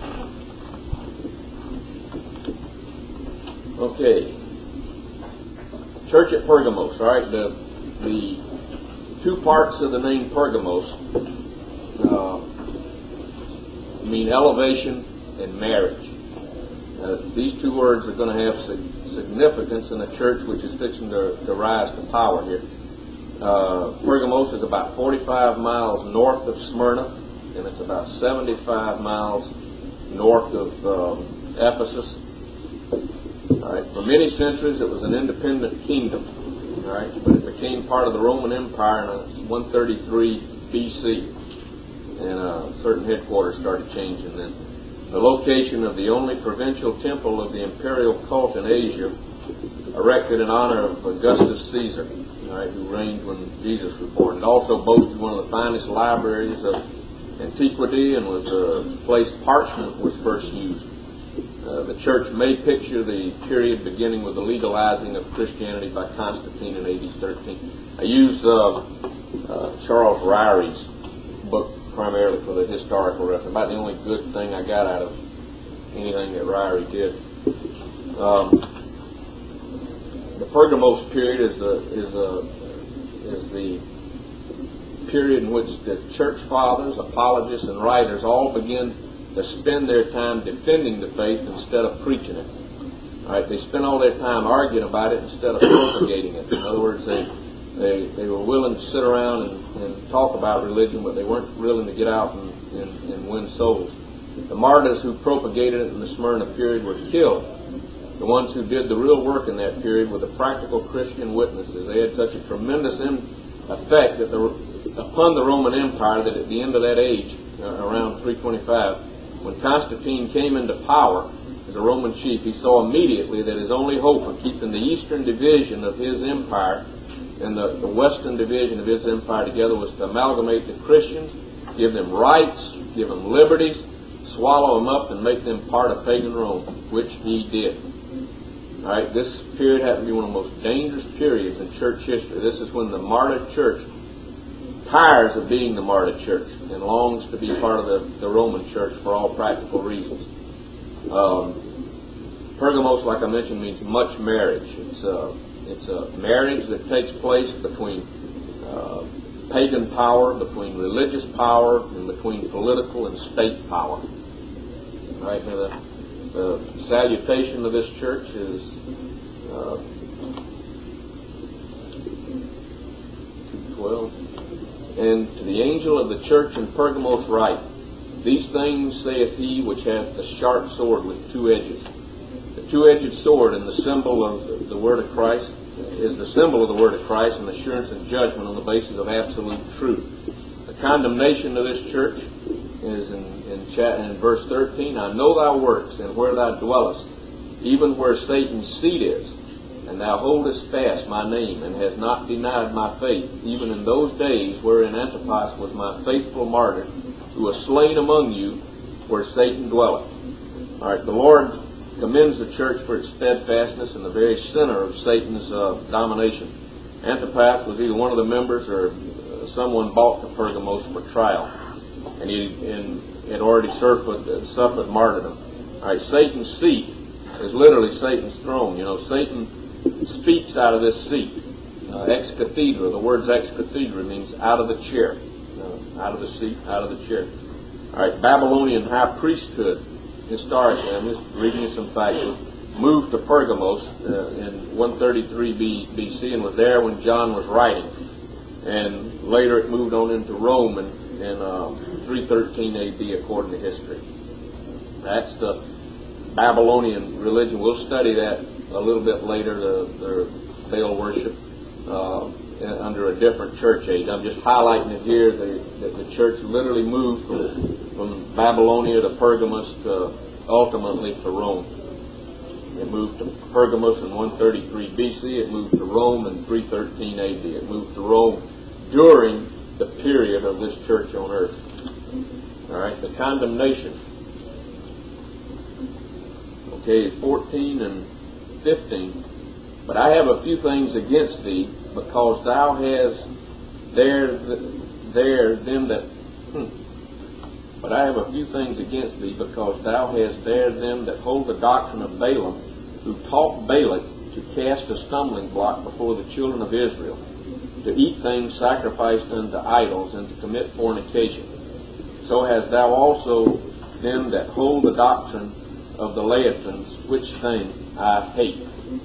Okay. Church at Pergamos. All right. The two parts of the name Pergamos mean elevation and marriage. These two words are going to have significance in a church which is fixing to rise to power here. Pergamos is about 45 miles north of Smyrna, and it's about 75 miles north of Ephesus. All right. For many centuries, it was an independent kingdom. All right, but it became part of the Roman Empire in 133 B.C. and certain headquarters started changing then. The location of the only provincial temple of the imperial cult in Asia, erected in honor of Augustus Caesar, all right, who reigned when Jesus was born. It also boasted one of the finest libraries of antiquity and was a place parchment was first used. The church may picture the period beginning with the legalizing of Christianity by Constantine in AD 13. I use Charles Ryrie's book primarily for the historical reference. About the only good thing I got out of anything that Ryrie did. The Pergamos period is the period in which the church fathers, apologists, and writers all begin to spend their time defending the faith instead of preaching it. All right, they spent all their time arguing about it instead of propagating it. In other words, they were willing to sit around and talk about religion, but they weren't willing to get out and win souls. The martyrs who propagated it in the Smyrna period were killed. The ones who did the real work in that period were the practical Christian witnesses. They had such a tremendous effect upon the Roman Empire that at the end of that age, around 325, when Constantine came into power as a Roman chief, he saw immediately that his only hope of keeping the eastern division of his empire and the western division of his empire together was to amalgamate the Christians, give them rights, give them liberties, swallow them up, and make them part of pagan Rome, which he did. All right, this period happened to be one of the most dangerous periods in church history. This is when the martyred church tires of being the martyred church and longs to be part of the Roman church for all practical reasons. Pergamos, like I mentioned, means much marriage. It's a marriage that takes place between pagan power, between religious power, and between political and state power. All right, now the salutation of this church is 2:12. And to the angel of the church in Pergamos write, These things saith he which hath the sharp sword with two edges. The two-edged sword and the symbol of the word of Christ is the symbol of the word of Christ and assurance and judgment on the basis of absolute truth. The condemnation of this church is in verse 13, I know thy works and where thou dwellest, even where Satan's seat is, and thou holdest fast my name, and hast not denied my faith, even in those days wherein Antipas was my faithful martyr, who was slain among you where Satan dwelleth. All right, the Lord commends the church for its steadfastness in the very center of Satan's domination. Antipas was either one of the members or someone brought to Pergamos for trial, and he had already suffered martyrdom. All right, Satan's seat is literally Satan's throne. You know, Satan speaks out of this seat. Ex cathedra, the words ex cathedra means out of the chair. Out of the seat, out of the chair. All right, Babylonian high priesthood, historically, I'm just reading you some facts, moved to Pergamos in 133 BC and was there when John was writing. And later it moved on into Rome in 313 AD according to history. That's the Babylonian religion. We'll study that a little bit later, the Baal worship under a different church age. I'm just highlighting it here that the church literally moved from Babylonia to Pergamos to ultimately to Rome. It moved to Pergamos in 133 BC. It moved to Rome in 313 AD. It moved to Rome during the period of this church on earth. All right, the condemnation. Okay, 14 and 15. But I have a few things against thee, because thou hast But I have a few things against thee, because thou hast there them that hold the doctrine of Balaam, who taught Balak to cast a stumbling block before the children of Israel, to eat things sacrificed unto idols, and to commit fornication. So hast thou also them that hold the doctrine of the Laotins, which thing I hate.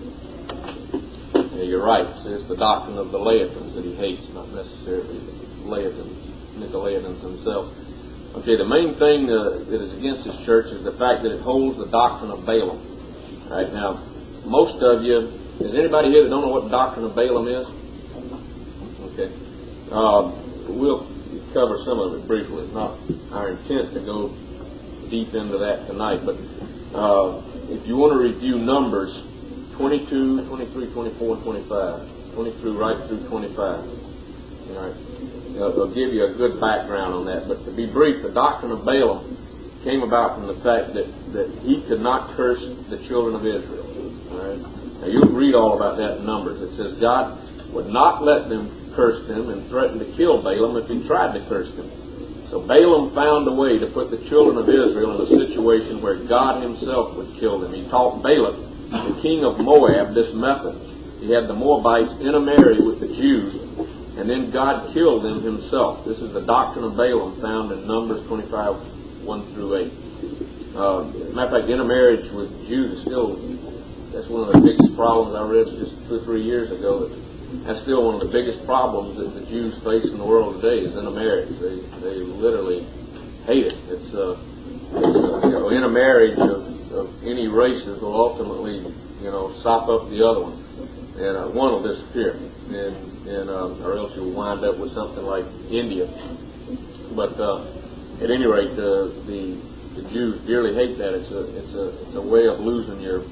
Yeah, you're right. It's the doctrine of the Laotins that he hates, not necessarily the Nicolaitans themselves. Okay, the main thing that is against this church is the fact that it holds the doctrine of Balaam. All right, now, most of you, is anybody here that don't know what the doctrine of Balaam is? Okay. We'll cover some of it briefly. It's not our intent to go deep into that tonight, but if you want to review Numbers 22, 23, 24, and 25, 23 right through 25. All right. They'll give you a good background on that. But to be brief, the doctrine of Balaam came about from the fact that he could not curse the children of Israel. All right? Now you can read all about that in Numbers. It says God would not let them curse them and threatened to kill Balaam if he tried to curse them. So Balaam found a way to put the children of Israel in a situation where God himself would kill them. He taught Balak, the king of Moab, this method. He had the Moabites intermarry with the Jews, and then God killed them himself. This is the doctrine of Balaam found in Numbers 25, 1 through 8. Matter of fact, intermarriage with Jews is still, that's one of the biggest problems. I read just 2 or 3 years ago. That's still one of the biggest problems that the Jews face in the world today is intermarriage. They literally hate it. It's intermarriage of any races will ultimately, sop up the other one. And one will disappear. Or else you'll wind up with something like India. But at any rate, the Jews dearly hate that. It's a way of losing your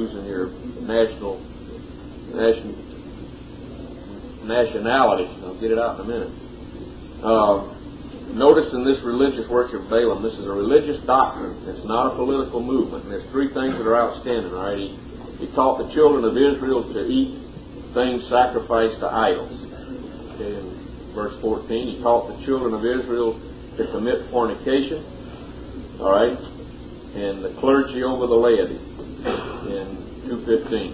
nationality. I'll get it out in a minute. Notice in this religious worship of Balaam, this is a religious doctrine. It's not a political movement. And there's 3 things that are outstanding. All right, he taught the children of Israel to eat things sacrificed to idols. Okay, in verse 14, he taught the children of Israel to commit fornication. All right, and the clergy over the laity in 2:15.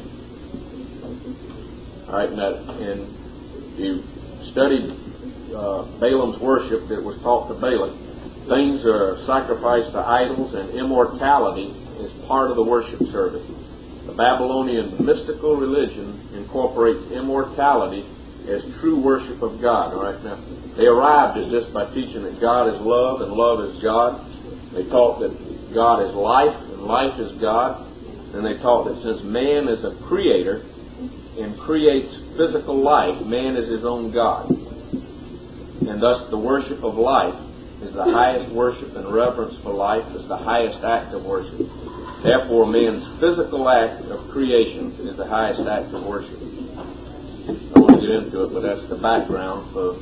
All right, and you studied Balaam's worship that was taught to Balak. Things are sacrificed to idols, and immortality is part of the worship service. The Babylonian mystical religion incorporates immortality as true worship of God. All right, now they arrived at this by teaching that God is love and love is God. They taught that God is life and life is God. And they taught that since man is a creator and creates physical life, man is his own God. And thus the worship of life is the highest worship, and reverence for life is the highest act of worship. Therefore, man's physical act of creation is the highest act of worship. I won't get into it, but that's the background for.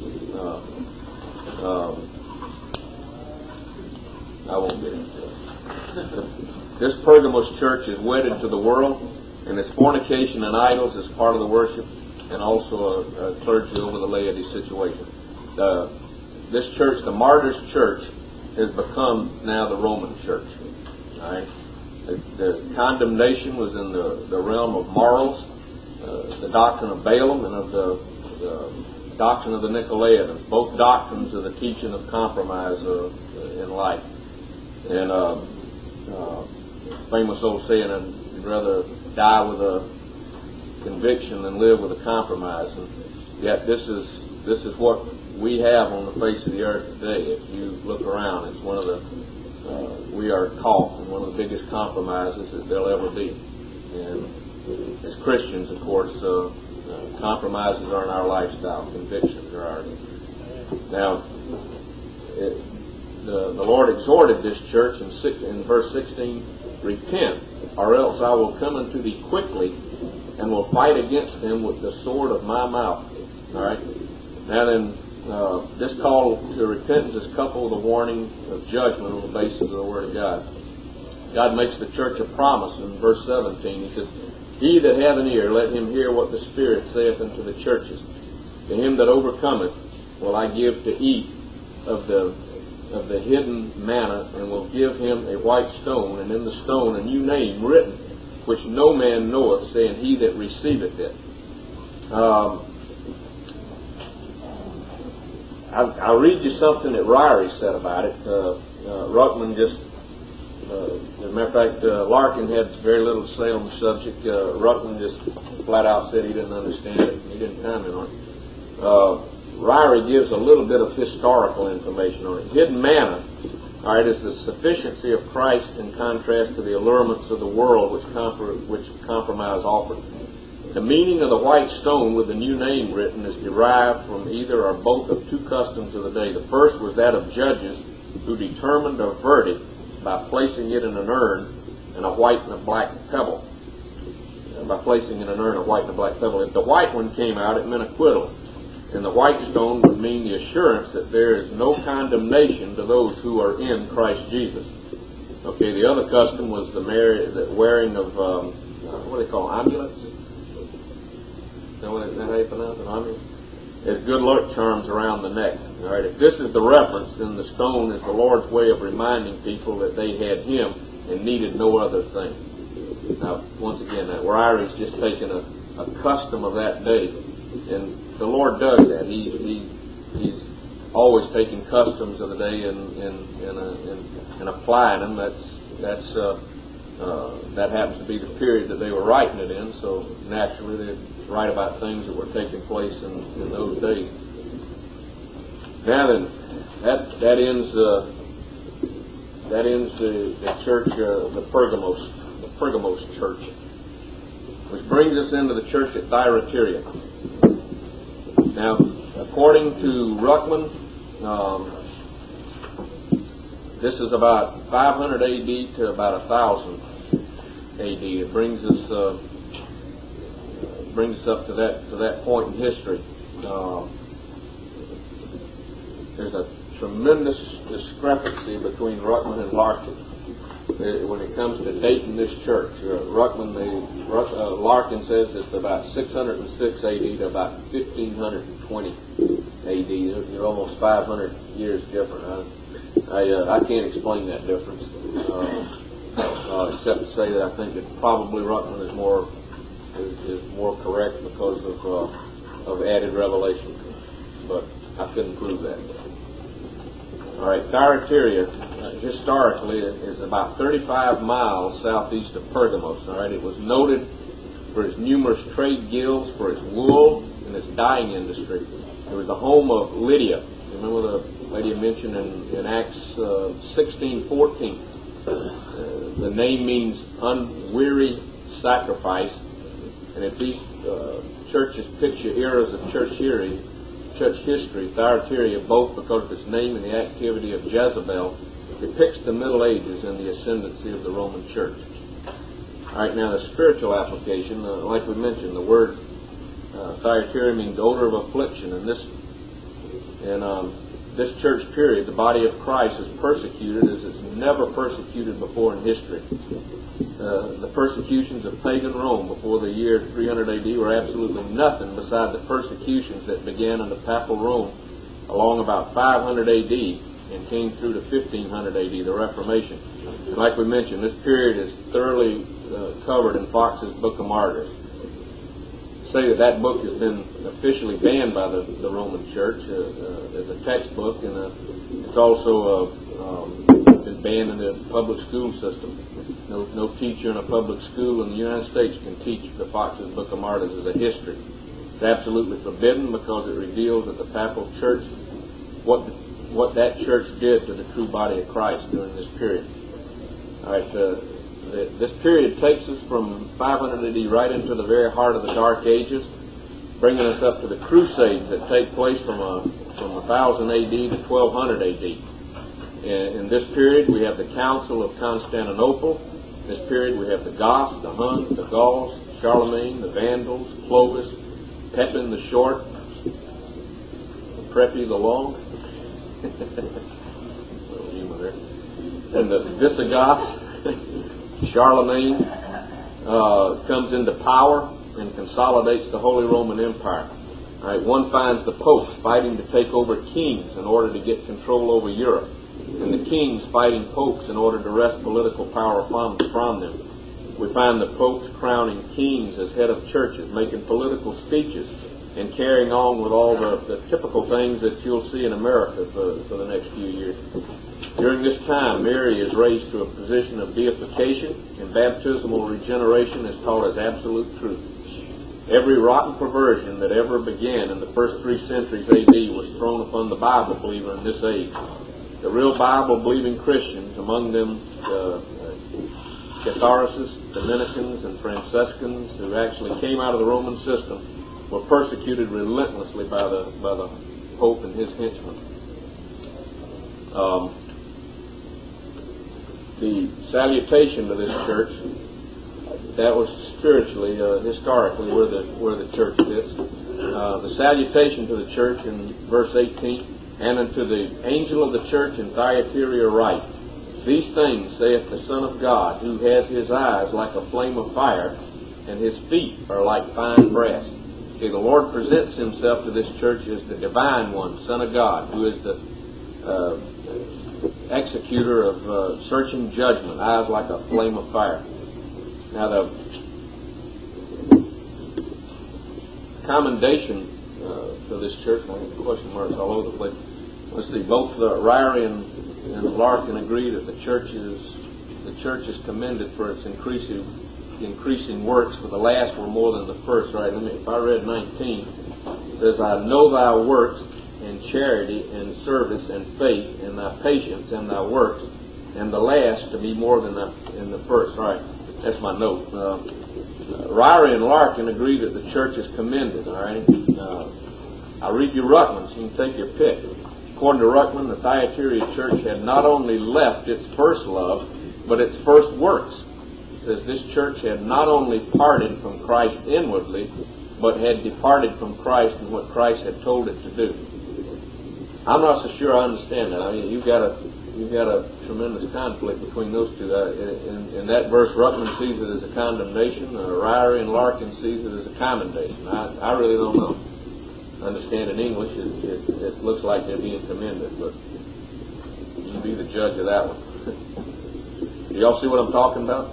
I won't get into it. This Pergamos church is wedded to the world, and its fornication and idols is part of the worship, and also a clergy over the laity situation. this church, the Martyrs Church, has become now the Roman Church. All right? The condemnation was in the realm of morals, the doctrine of Balaam, and of the doctrine of the Nicolaitans. Both doctrines are the teaching of compromise in life. And famous old saying, I'd rather die with a conviction than live with a compromise. And yet this is what we have on the face of the earth today. If you look around, it's one of the we are caught in one of the biggest compromises that there'll ever be. And as Christians, of course, compromises aren't our lifestyle. Convictions are ours. Now, the Lord exhorted this church in verse 16, repent, or else I will come unto thee quickly, and will fight against them with the sword of my mouth. All right. Now then, this call to repentance is coupled with a warning of judgment on the basis of the Word of God. God makes the church a promise in verse 17. He says, he that hath an ear, let him hear what the Spirit saith unto the churches. To him that overcometh will I give to eat of the hidden manna, and will give him a white stone, and in the stone a new name written, which no man knoweth, saying, he that receiveth it. I'll read you something that Ryrie said about it. Ruckman just, as a matter of fact, Larkin had very little to say on the subject. Ruckman just flat out said he didn't understand it. He didn't comment on it. Ryrie gives a little bit of historical information on it. Hidden manna, all right, is the sufficiency of Christ in contrast to the allurements of the world which compromise offered. The meaning of the white stone with the new name written is derived from either or both of two customs of the day. The first was that of judges who determined a verdict by placing it in an urn and a white and a black pebble. By placing in an urn a white and a black pebble. If the white one came out, it meant acquittal. And the white stone would mean the assurance that there is no condemnation to those who are in Christ Jesus. Okay, the other custom was the wearing of, what do they call amulets? Is that how you pronounce it? Amulet? It's good luck charms around the neck. All right, if this is the reference, then the stone is the Lord's way of reminding people that they had Him and needed no other thing. Now, once again, that Ryrie's just taken a custom of that day, and the Lord does that. He's always taking customs of the day and applying them. That happens to be the period that they were writing it in, so naturally they write about things that were taking place in those days. Now then, that ends the church, the Pergamos church, which brings us into the church at Thyatira. Now, according to Ruckman, this is about 500 A.D. to about 1000 A.D. It brings us up to that point in history. There's a tremendous discrepancy between Ruckman and Larkin when it comes to dating this church. Larkin says it's about 606 A.D. to about 1520 A.D. They're almost 500 years different. I can't explain that difference, except to say that I think that probably Ruckman is more correct because of added revelation, but I couldn't prove that. All right, Thyatira historically is about 35 miles southeast of Pergamos. All right, it was noted for its numerous trade guilds, for its wool and its dyeing industry. It was the home of Lydia. Remember the lady mentioned in Acts 16:14. The name means unweary sacrifice, and if these churches picture eras of church history, Thyatira, both because of its name and the activity of Jezebel, depicts the Middle Ages and the ascendancy of the Roman Church. All right, now the spiritual application, like we mentioned, the word Thyatira means odor of affliction, and this church period, the body of Christ is persecuted as it's never persecuted before in history. The persecutions of pagan Rome before the year 300 A.D. were absolutely nothing beside the persecutions that began under papal Rome along about 500 A.D. and came through to 1500 A.D., the Reformation. And like we mentioned, this period is thoroughly covered in Fox's Book of Martyrs. Say that book has been officially banned by the Roman Church as a textbook, and it's also been banned in the public school system. No teacher in a public school in the United States can teach the Fox's Book of Martyrs as a history. It's absolutely forbidden because it reveals that the Papal Church, what that church did to the true body of Christ during this period. All right, this period takes us from 500 AD right into the very heart of the Dark Ages, bringing us up to the Crusades that take place from 1000 AD to 1200 AD. In this period, we have the Council of Constantinople. In this period, we have the Goths, the Huns, the Gauls, Charlemagne, the Vandals, Clovis, Pepin the Short, Preppy the Long, little humor there, and the Visigoths. Charlemagne comes into power and consolidates the Holy Roman Empire. All right, one finds the popes fighting to take over kings in order to get control over Europe, and the kings fighting popes in order to wrest political power from them. We find the popes crowning kings as head of churches, making political speeches, and carrying on with all the typical things that you'll see in America for the next few years. During this time, Mary is raised to a position of deification, and baptismal regeneration is taught as absolute truth. Every rotten perversion that ever began in the first 3 centuries A.D. was thrown upon the Bible believer in this age. The real Bible-believing Christians, among them Catharicists, Dominicans, and Franciscans, who actually came out of the Roman system, were persecuted relentlessly by the Pope and his henchmen. The salutation to this church, that was spiritually, historically, where the church fits. The salutation to the church in verse 18, and unto the angel of the church in Thyatira write, these things saith the Son of God, who hath his eyes like a flame of fire, and his feet are like fine brass. Okay, the Lord presents himself to this church as the divine one, Son of God, who is the executor of searching judgment, eyes like a flame of fire. Now the commendation for this church, I have question marks all over the place. Let's see, both Ryrie and Larkin agree that the church is commended for its increasing works, for the last were more than the first. Right? If I read 19, it says, I know thy works, and charity, and service, and faith, and thy patience, and thy works, and the last to be more than in the first. All right, that's my note. Ryrie and Larkin agree that the church is commended. All right, I'll read you Ruckman, so you can take your pick. According to Ruckman, the Thyatira church had not only left its first love, but its first works. It says this church had not only parted from Christ inwardly, but had departed from Christ and what Christ had told it to do. I'm not so sure I understand that. I mean, you've got a tremendous conflict between those two. In that verse, Ruckman sees it as a condemnation. Ryrie and Larkin sees it as a commendation. I really don't know. I understand in English it looks like they're being commended, but you can be the judge of that one. Do y'all see what I'm talking about?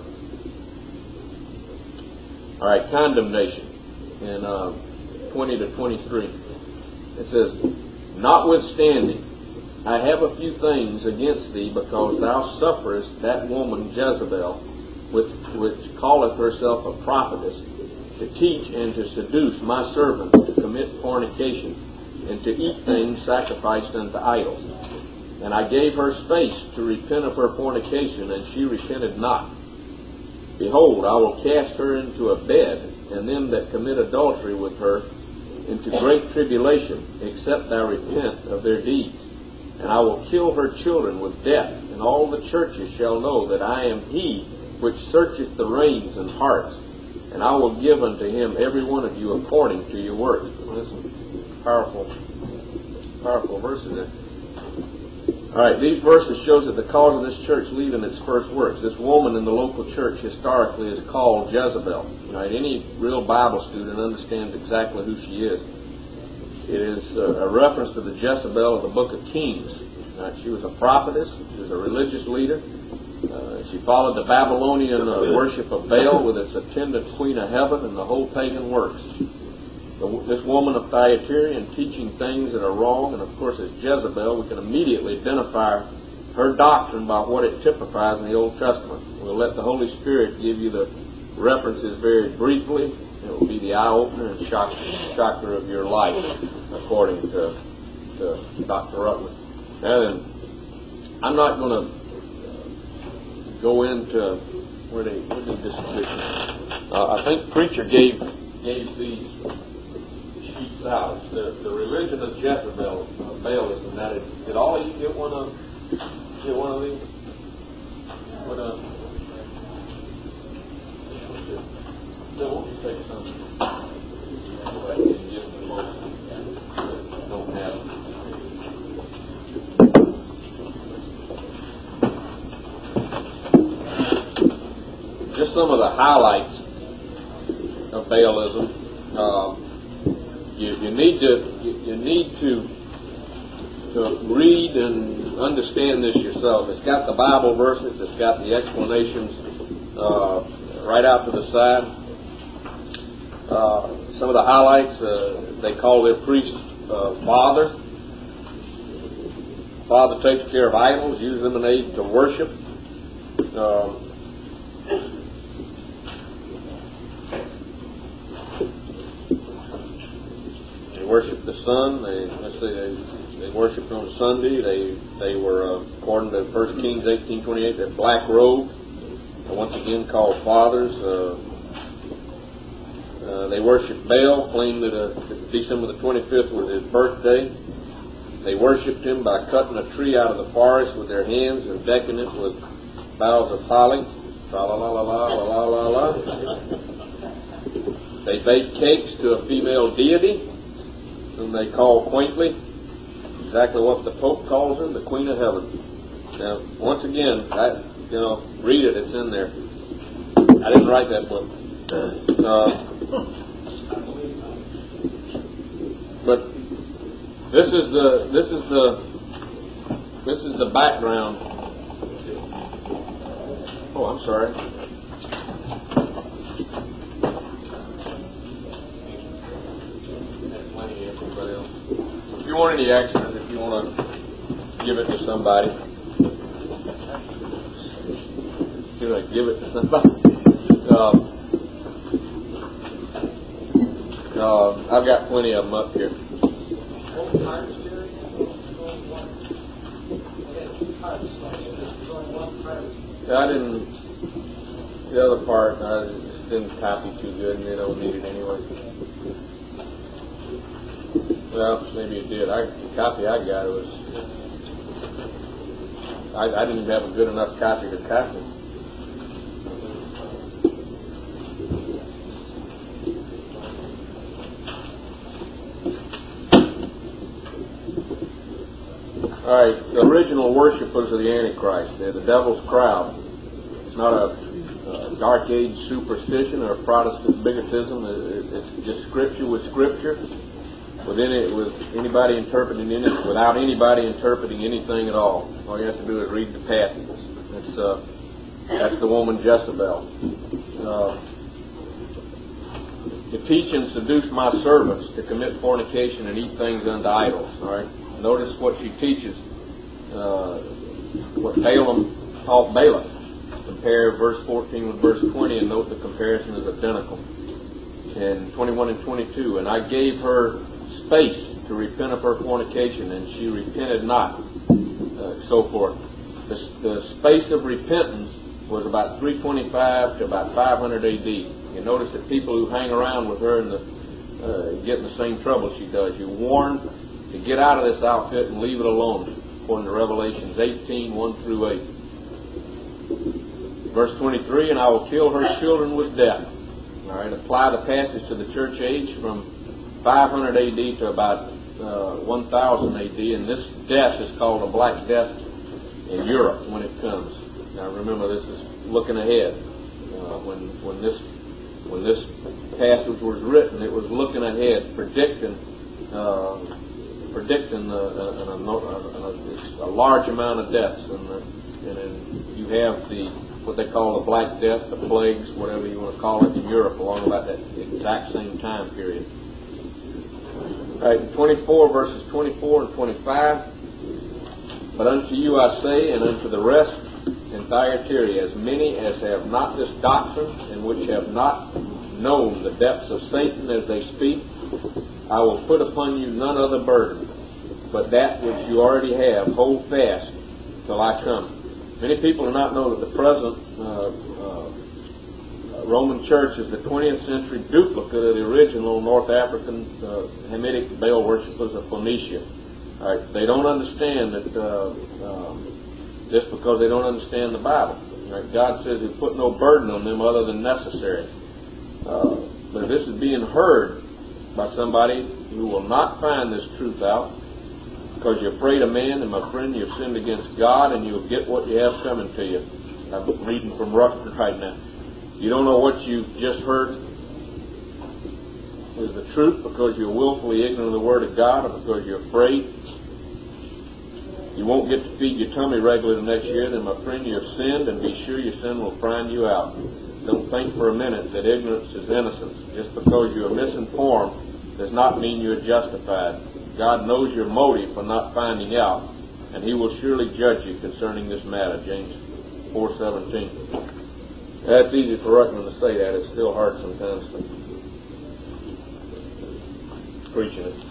All right, condemnation in 20 to 23. It says, notwithstanding, I have a few things against thee, because thou sufferest that woman Jezebel, which calleth herself a prophetess, to teach and to seduce my servants to commit fornication, and to eat things sacrificed unto idols. And I gave her space to repent of her fornication, and she repented not. Behold, I will cast her into a bed, and them that commit adultery with her into great tribulation, except thou repent of their deeds. And I will kill her children with death, and all the churches shall know that I am he which searcheth the reins and hearts, and I will give unto him every one of you according to your works. Well, that's some powerful verses there. All right, these verses shows that the cause of this church leaving its first works. This woman in the local church historically is called Jezebel. All right, any real Bible student understands exactly who she is. It is a reference to the Jezebel of the book of Kings. She was a prophetess. She was a religious leader. She followed the Babylonian worship of Baal with its attendant queen of heaven and the whole pagan works. This woman of Thyatira and teaching things that are wrong, and of course as Jezebel, we can immediately identify her doctrine by what it typifies in the Old Testament. We'll let the Holy Spirit give you the references very briefly. It will be the eye-opener and shocker of your life, according to Dr. Rutland. And I'm not going to go into where they this position. I think Preacher gave these sheets out. It's the religion of Jezebel, Baalism. Now, did all of you get one of these? Bill, won't you take some? Don't have it. Just some of the highlights of Baalism. You need to read and understand this yourself. It's got the Bible verses. It's got the explanations right out to the side. Some of the highlights, they call their priest Father. Father takes care of idols, uses them in aid to worship. They worship the sun. They worshipped on Sunday. They were, according to 1 Kings 18:28, they're black robed. Once again called fathers. They worshiped Baal, claimed that December the 25th was his birthday. They worshipped him by cutting a tree out of the forest with their hands and decking it with boughs of holly. Tra-la-la-la-la-la-la-la-la. They baked cakes to a female deity, whom they call quaintly exactly what the Pope calls her, the Queen of Heaven. Now, once again, read it. It's in there. I didn't write that book. But this is the background. Oh, I'm sorry. If you want any extras, if you want to give it to somebody, give it to somebody. I've got plenty of them up here. I didn't. The other part, I just didn't copy too good, and they don't need it anyway. Well, maybe it did. The copy I got was. I didn't have a good enough copy to copy. All right, the original worshipers of the Antichrist. They're the devil's crowd. It's not a Dark Age superstition or Protestant bigotism. It's just Scripture with Scripture. Within it, with anybody interpreting in it, without anybody interpreting anything at all. All you have to do is read the passages. That's the woman Jezebel. To teach and seduce my servants to commit fornication and eat things unto idols. All right. Notice what she teaches. What Balaam taught Balak. Compare verse 14 with verse 20, and note the comparison is identical. In 21 and 22, and I gave her space to repent of her fornication, and she repented not, so forth. The space of repentance was about 325 to about 500 AD. You notice that people who hang around with her and get in the same trouble she does. You warn to get out of this outfit and leave it alone, according to Revelations 18, 1 through 8. Verse 23, and I will kill her children with death. All right, apply the passage to the church age from 500 AD to about 1000 AD, and this death is called a Black Death in Europe when it comes. Now remember, this is looking ahead. When this passage was written, it was looking ahead, predicting predicting a large amount of deaths, and you have what they call the Black Death, the plagues, whatever you want to call it, in Europe along about that exact same time period. All right, 24 verses 24 and 25. But unto you I say, and unto the rest in Thyatira, as many as have not this doctrine, and which have not known the depths of Satan as they speak, I will put upon you none other burden, but that which you already have, hold fast till I come. Many people do not know that the present Roman Church is the 20th century duplicate of the original North African Hamitic Baal worshippers of Phoenicia. All right, they don't understand that just because they don't understand the Bible. All right, God says He put no burden on them other than necessary. But if this is being heard by somebody who will not find this truth out because you're afraid of man, and my friend, you've sinned against God, and you'll get what you have coming to you. I'm reading from Rushford right now. You don't know what you've just heard is the truth because you're willfully ignorant of the Word of God, or because you're afraid. You won't get to feed your tummy regularly the next year, then my friend, you have sinned, and be sure your sin will find you out. Don't think for a minute that ignorance is innocence. Just because you are misinformed does not mean you are justified. God knows your motive for not finding out, and He will surely judge you concerning this matter. James 4:17. That's easy for Ruckman to say that. It's still hard sometimes to preaching it.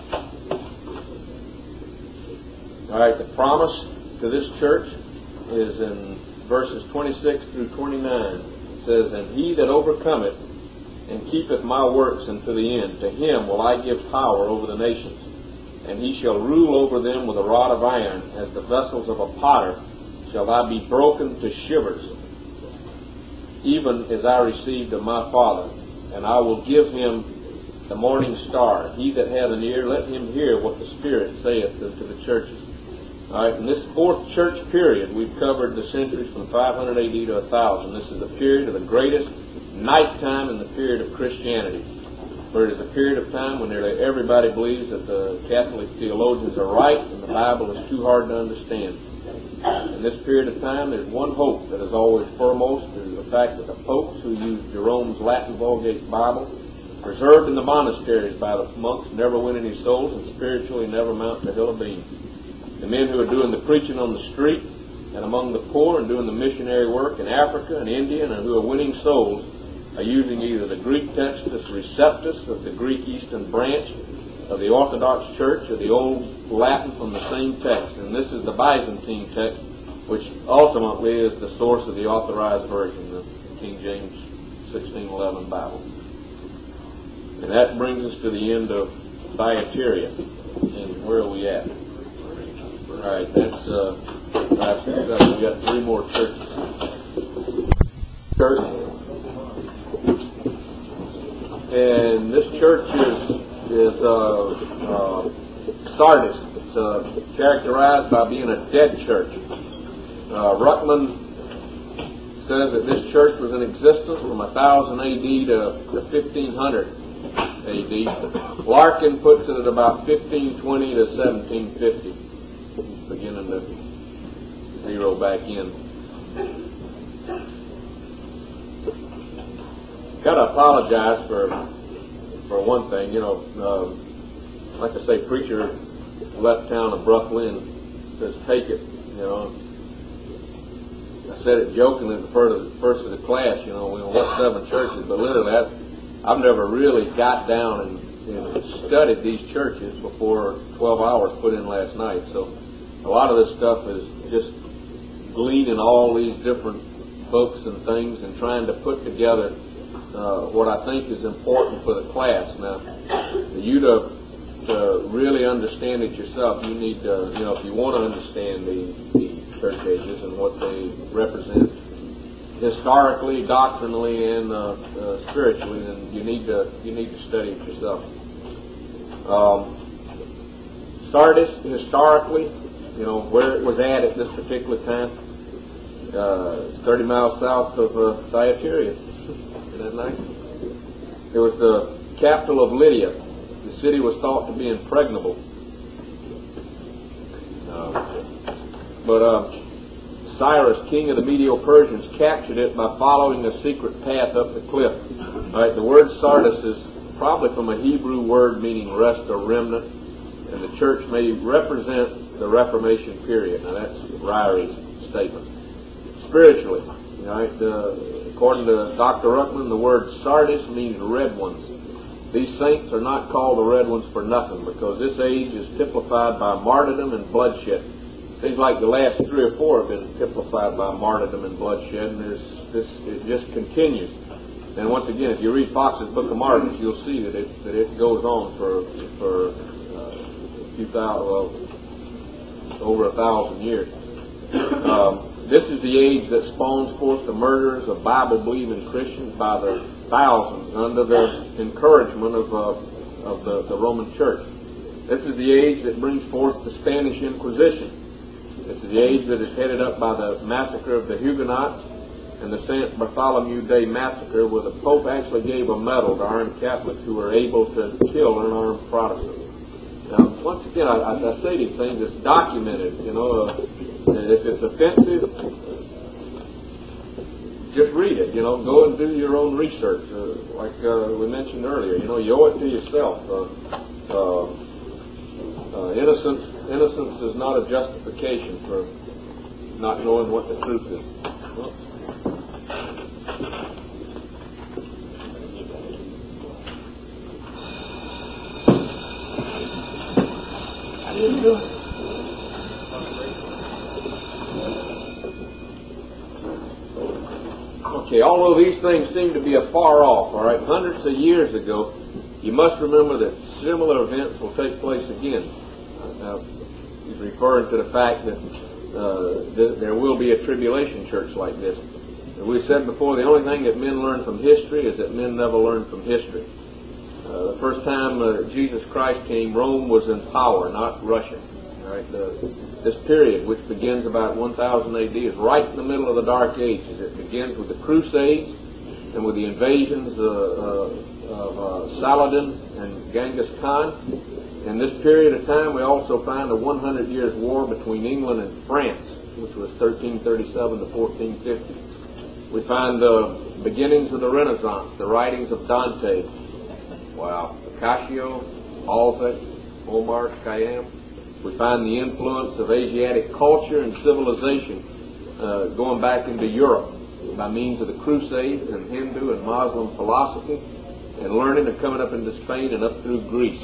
All right, the promise to this church is in verses 26 through 29. It says, and he that overcometh and keepeth my works unto the end, to him will I give power over the nations. And he shall rule over them with a rod of iron, as the vessels of a potter shall I be broken to shivers, even as I received of my Father. And I will give him the morning star. He that hath an ear, let him hear what the Spirit saith unto the churches. All right, in this fourth church period, we've covered the centuries from 500 AD to 1000. This is the period of the greatest nighttime in the period of Christianity, where it is a period of time when nearly everybody believes that the Catholic theologians are right and the Bible is too hard to understand. In this period of time, there's one hope that is always foremost, is the fact that the popes who used Jerome's Latin Vulgate Bible, preserved in the monasteries by the monks, never win any souls and spiritually never mount the hill of beans. The men who are doing the preaching on the street and among the poor and doing the missionary work in Africa and India and who are winning souls are using either the Greek Textus Receptus of the Greek Eastern branch of the Orthodox Church or the Old Latin from the same text. And this is the Byzantine text, which ultimately is the source of the authorized version, the King James 1611 Bible. And that brings us to the end of Thyatira. And where are we at? All right, that's we've got three more churches. And this church is Sardis. It's characterized by being a dead church. Ruckman says that this church was in existence from 1000 AD to 1500 AD. Larkin puts it at about 1520 to 1750. Beginning to zero back in. Got to apologize for one thing. You know, like I say, preacher left town abruptly and says, "Take it." You know, I said it jokingly at the first of the class. You know, we went 7 churches, but literally, I've never really got down and studied these churches before 12 hours put in last night. So a lot of this stuff is just gleaning all these different books and things and trying to put together what I think is important for the class. Now, for you to really understand it yourself, you need to, if you want to understand the church ages and what they represent historically, doctrinally, and spiritually, then you need to study it yourself. Sardis, historically, where it was at this particular time, 30 miles south of Thyatira. Isn't that nice? It was the capital of Lydia. The city was thought to be impregnable. But Cyrus, king of the Medo-Persians, captured it by following a secret path up the cliff. All right, the word Sardis is probably from a Hebrew word meaning rest or remnant, and the church may represent the Reformation period. Now that's Ryrie's statement. Spiritually, all right, according to Dr. Ruckman, the word Sardis means red ones. These saints are not called the red ones for nothing, because this age is typified by martyrdom and bloodshed. Seems like the last 3 or 4 have been typified by martyrdom and bloodshed, and it just continues. And once again, if you read Fox's Book of Martyrs, you'll see that it goes on for over 1,000 years. This is the age that spawns forth the murderers of Bible-believing Christians by the thousands under the encouragement of the Roman Church. This is the age that brings forth the Spanish Inquisition. This is the age that is headed up by the massacre of the Huguenots and the St. Bartholomew Day massacre, where the Pope actually gave a medal to armed Catholics who were able to kill unarmed Protestants. Now, once again, I say these things, it's documented, if it's offensive, just read it, go and do your own research, like we mentioned earlier, you owe it to yourself. Innocence is not a justification for not knowing what the truth is. How do you do it? Okay, although these things seem to be afar off, all right, hundreds of years ago, you must remember that similar events will take place again. He's referring to the fact that there will be a tribulation church like this. And we said before, the only thing that men learn from history is that men never learn from history. The first time Jesus Christ came, Rome was in power, not Russia. All right, this period, which begins about 1000 AD, is right in the middle of the Dark Ages. It begins with the Crusades and with the invasions of Saladin and Genghis Khan. In this period of time, we also find a 100 years war between England and France, which was 1337 to 1450. We find the beginnings of the Renaissance, the writings of Dante, Boccaccio, Balzac, Omar Khayyam. We find the influence of Asiatic culture and civilization going back into Europe by means of the Crusades and Hindu and Muslim philosophy, and learning and coming up into Spain and up through Greece.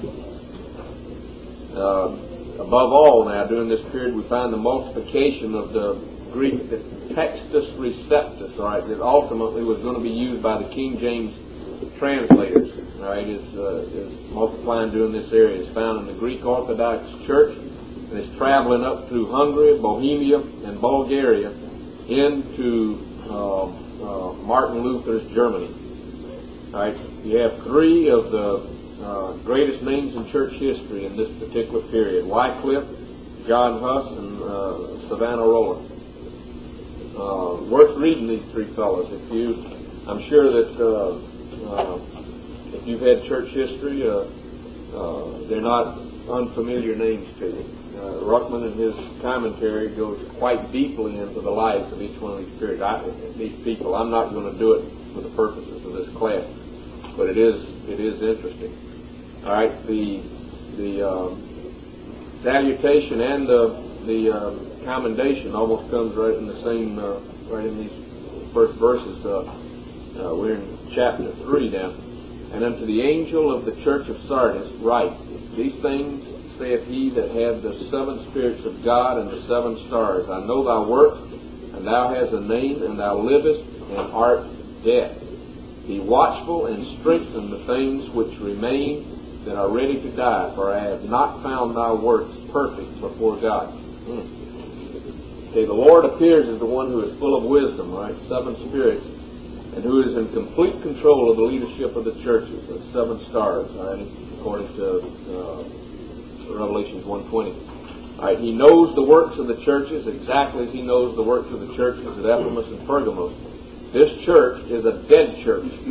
Above all now, during this period, we find the multiplication of the Greek Textus Receptus, all right, that ultimately was going to be used by the King James translators, all right, is multiplying during this area. It's found in the Greek Orthodox Church, and it's traveling up through Hungary, Bohemia, and Bulgaria into Martin Luther's Germany. All right, you have 3 of the greatest names in church history in this particular period: Wycliffe, John Huss, and Savannah Roland. Worth reading these 3 fellows. I'm sure that if you've had church history, they're not unfamiliar names to you. Ruckman in his commentary goes quite deeply into the lives of each one of these periods. These people. I'm not going to do it for the purposes of this class, but it is interesting. All right, the salutation and the commendation almost comes right in the same, right in these first verses. We're in chapter 3 now. And unto the angel of the church of Sardis write, these things saith he that had the 7 spirits of God and the 7 stars. I know thy works, and thou hast a name, and thou livest, and art dead. Be watchful and strengthen the things which remain that are ready to die, for I have not found thy works perfect before God. Okay, the Lord appears as the one who is full of wisdom, right? 7 spirits, and who is in complete control of the leadership of the churches, the 7 stars, all right, according to Revelations 1:20. All right, he knows the works of the churches exactly as he knows the works of the churches at Ephesus and Pergamos. This church is a dead church.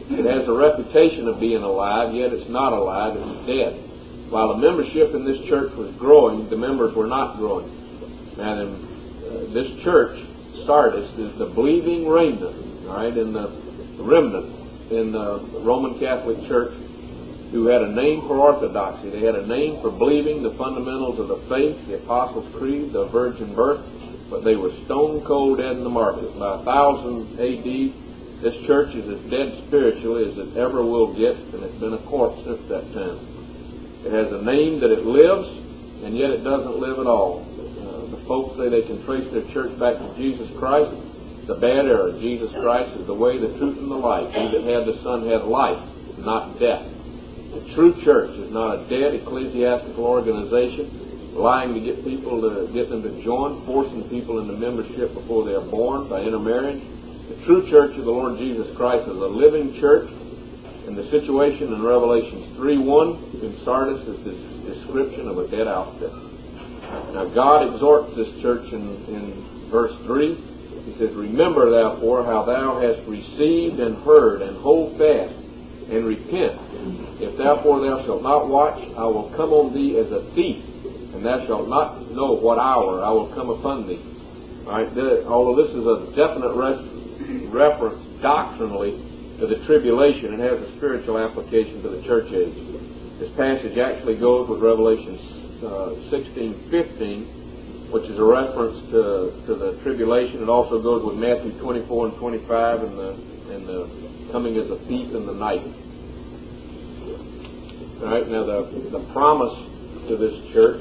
It has a reputation of being alive, yet it's not alive, it's dead. While the membership in this church was growing, the members were not growing. And this church, Sardis, is the believing remnant, all right, in the remnant in the Roman Catholic Church, who had a name for orthodoxy. They had a name for believing the fundamentals of the faith, the Apostles' Creed, the virgin birth, but they were stone cold dead in the market. By 1000 A.D., this church is as dead spiritually as it ever will get, and it's been a corpse since that time. It has a name that it lives, and yet it doesn't live at all. The folks say they can trace their church back to Jesus Christ. The bad error. Jesus Christ is the way, the truth, and the life. He that had the Son had life, not death. The true church is not a dead ecclesiastical organization lying to get people to get them to join, forcing people into membership before they are born by intermarriage. The true church of the Lord Jesus Christ is a living church, and the situation in Revelation 3:1 in Sardis is this description of a dead outfit. Now God exhorts this church in verse 3. He says, "Remember therefore how thou hast received and heard, and hold fast, and repent. If therefore thou shalt not watch, I will come on thee as a thief, and thou shalt not know what hour I will come upon thee." All right, although this is a definite reference doctrinally to the tribulation, it has a spiritual application to the church age. This passage actually goes with Revelation 16:15, which is a reference to the tribulation. It also goes with Matthew 24 and 25 and the coming as a thief in the night. All right, now the promise to this church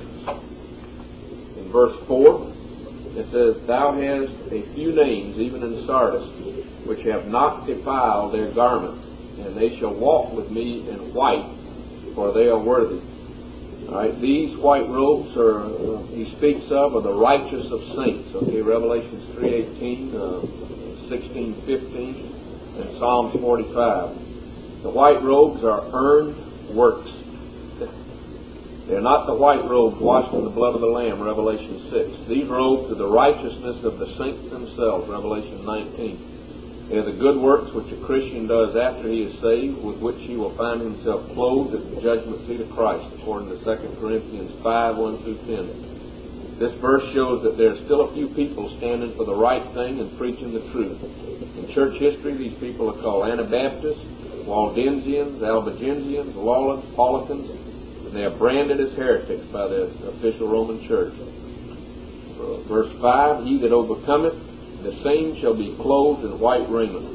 in verse 4, it says, "Thou hast a few names, even in Sardis, which have not defiled their garments, and they shall walk with me in white, for they are worthy." All right, these white robes he speaks of are the righteous of saints. Okay, Revelations 3:18, 16:15, and Psalms 45. The white robes are earned works. They're not the white robes washed in the blood of the Lamb, Revelation 6. These robes are the righteousness of the saints themselves, Revelation 19. They are the good works which a Christian does after he is saved, with which he will find himself clothed at the judgment seat of Christ, according to 2 Corinthians 5, 1 through 10. This verse shows that there are still a few people standing for the right thing and preaching the truth. In church history, these people are called Anabaptists, Waldensians, Albigensians, Lollards, Paulicians, and they are branded as heretics by the official Roman church. Verse 5, "He that overcometh, the same shall be clothed in white raiment.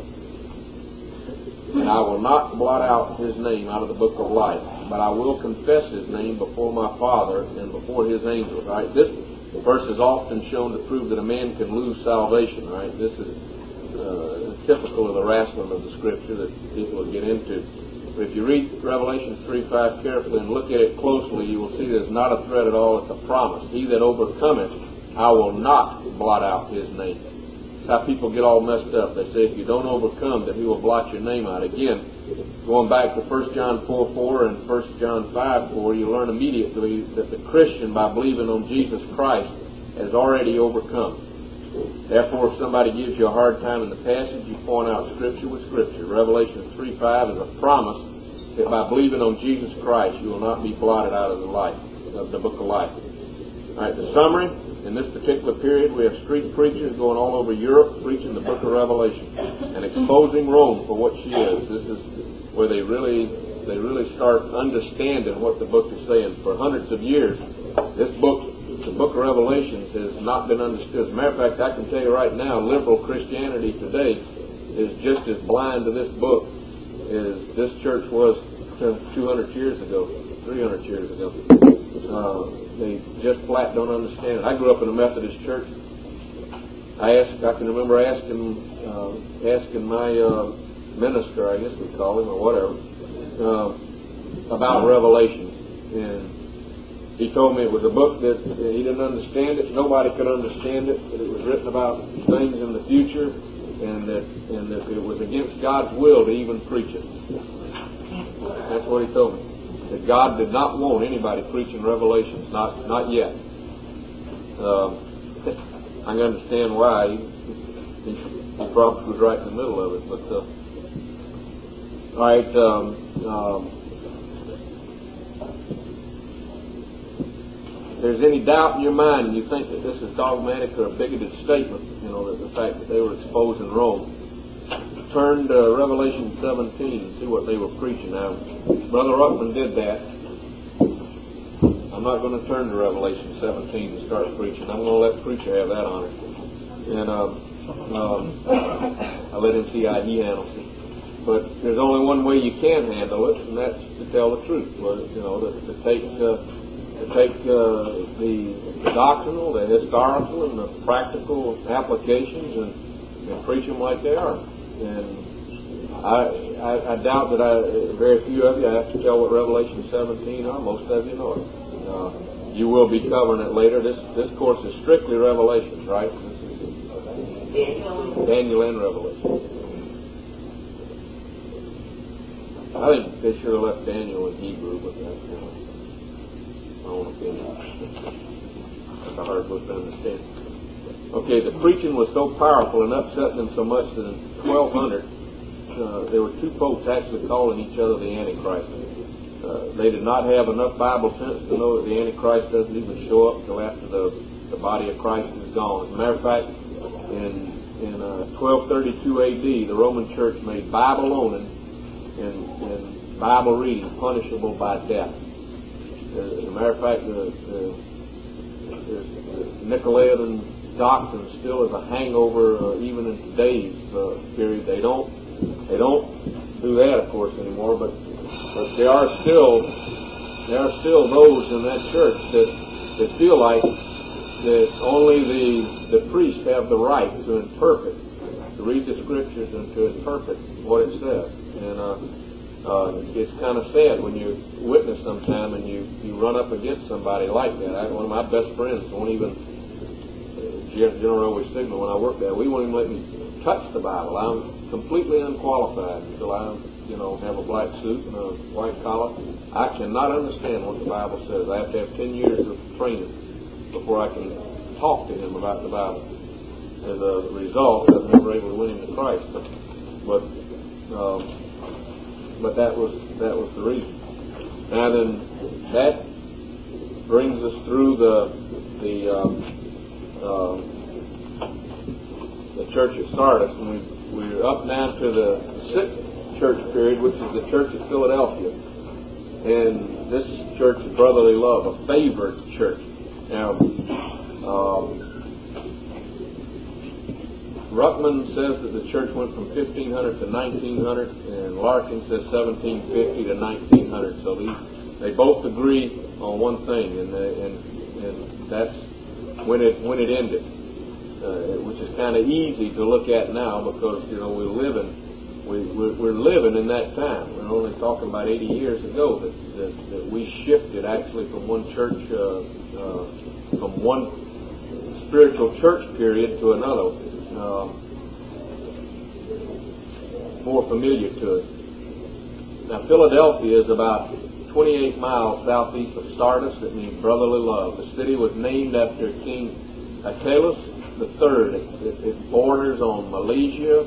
And I will not blot out his name out of the book of life, but I will confess his name before my Father and before his angels." All right, this verse is often shown to prove that a man can lose salvation. All right, this is typical of the wrestling of the Scripture that people will get into. But if you read Revelation 3:5 carefully and look at it closely, you will see there's not a threat at all. It's a promise. "He that overcometh, I will not blot out his name." That's how people get all messed up. They say if you don't overcome, that he will blot your name out. Again, going back to 1 John 4:4 and 1 John 5:4, you learn immediately that the Christian, by believing on Jesus Christ, has already overcome. Therefore, if somebody gives you a hard time in the passage, you point out Scripture with Scripture. Revelation 3:5 is a promise that by believing on Jesus Christ, you will not be blotted out of the book of life. All right, the summary. In this particular period, we have street preachers going all over Europe preaching the book of Revelation and exposing Rome for what she is. This is where they really start understanding what the book is saying. For hundreds of years, this book, the book of Revelations, has not been understood. As a matter of fact, I can tell you right now, liberal Christianity today is just as blind to this book as this church was 200 years ago, 300 years ago. They just flat don't understand it. I grew up in a Methodist church. I can remember asking my minister, I guess we call him, or whatever, about Revelation. And he told me it was a book that he didn't understand it. Nobody could understand it. That it was written about things in the future, and that it was against God's will to even preach it. That's what he told me. That God did not want anybody preaching Revelations, not yet. I can understand why. He probably was right in the middle of it. But right. If there's any doubt in your mind and you think that this is dogmatic or a bigoted statement, that the fact that they were exposing Rome, turn to Revelation 17 and see what they were preaching. Now, Brother Ruckman did that. I'm not going to turn to Revelation 17 and start preaching. I'm going to let the preacher have that honor. And I'll let him see how he handles it. But there's only one way you can handle it, and that's to tell the truth. To take the doctrinal, the historical, and the practical applications and preach them like they are. And I doubt that very few of you, I have to tell what Revelation 17 are. Most of you know it. You will be covering it later. This course is strictly Revelation, right? Daniel and Revelation. I think they should have left Daniel in Hebrew, but that's my own opinion. That's a hard book to understand. Okay, the preaching was so powerful and upset them so much that in 1200, there were two popes actually calling each other the Antichrist. They did not have enough Bible sense to know that the Antichrist doesn't even show up until after the body of Christ is gone. As a matter of fact, in 1232 A.D., the Roman Church made Bible loaning and Bible reading punishable by death. As a matter of fact, the Nicolaitan doctrine still is a hangover even in today's period. They don't do that, of course, anymore, but there are still those in that church that feel like that only the priests have the right to interpret, to read the scriptures and to interpret what it says. And it's kind of sad when you witness sometime and you run up against somebody like that. One of my best friends won't even, General Railway Signal, when I worked there, we won't even let me touch the Bible. I'm completely unqualified until I have a black suit and a white collar. I cannot understand what the Bible says. I have to have 10 years of training before I can talk to him about the Bible. As a result, I was never able to win him to Christ. But that was the reason. Now then, that brings us through the church at Sardis, and we're up now to the sixth church period, which is the church at Philadelphia. And this church is brotherly love, a favored church. Now, Ruckman says that the church went from 1500 to 1900, and Larkin says 1750 to 1900. So they both agree on one thing, and that's when it ended, which is kind of easy to look at now because we're living in that time. We're only talking about 80 years ago that we shifted actually from one church, from one spiritual church period to another, more familiar to us. Now, Philadelphia is about 28 miles southeast of Sardis. It means brotherly love. The city was named after King Attalus III. It borders on Mysia,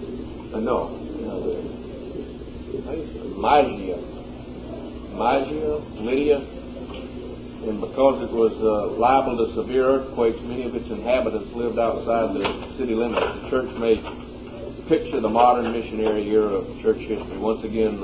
Lydia, and because it was liable to severe earthquakes, many of its inhabitants lived outside the city limits. The church may picture the modern missionary era of church history. Once again,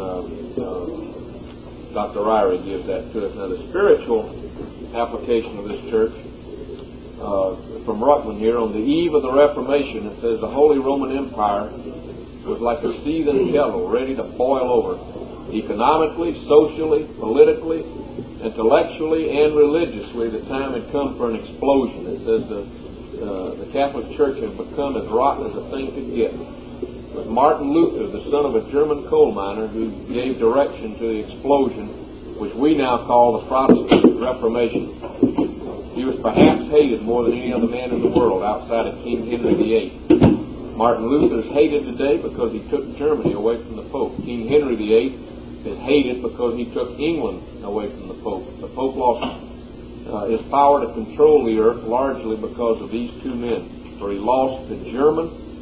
Dr. Ryrie gives that to us. Now, the spiritual application of this church, from Ruckman here, on the eve of the Reformation, it says the Holy Roman Empire was like a seething kettle ready to boil over. Economically, socially, politically, intellectually, and religiously, the time had come for an explosion. It says the Catholic Church had become as rotten as a thing could get. It was Martin Luther, the son of a German coal miner, who gave direction to the explosion, which we now call the Protestant Reformation. He was perhaps hated more than any other man in the world outside of King Henry VIII. Martin Luther is hated today because he took Germany away from the Pope. King Henry VIII is hated because he took England away from the Pope. The Pope lost his power to control the earth largely because of these two men. For he lost the German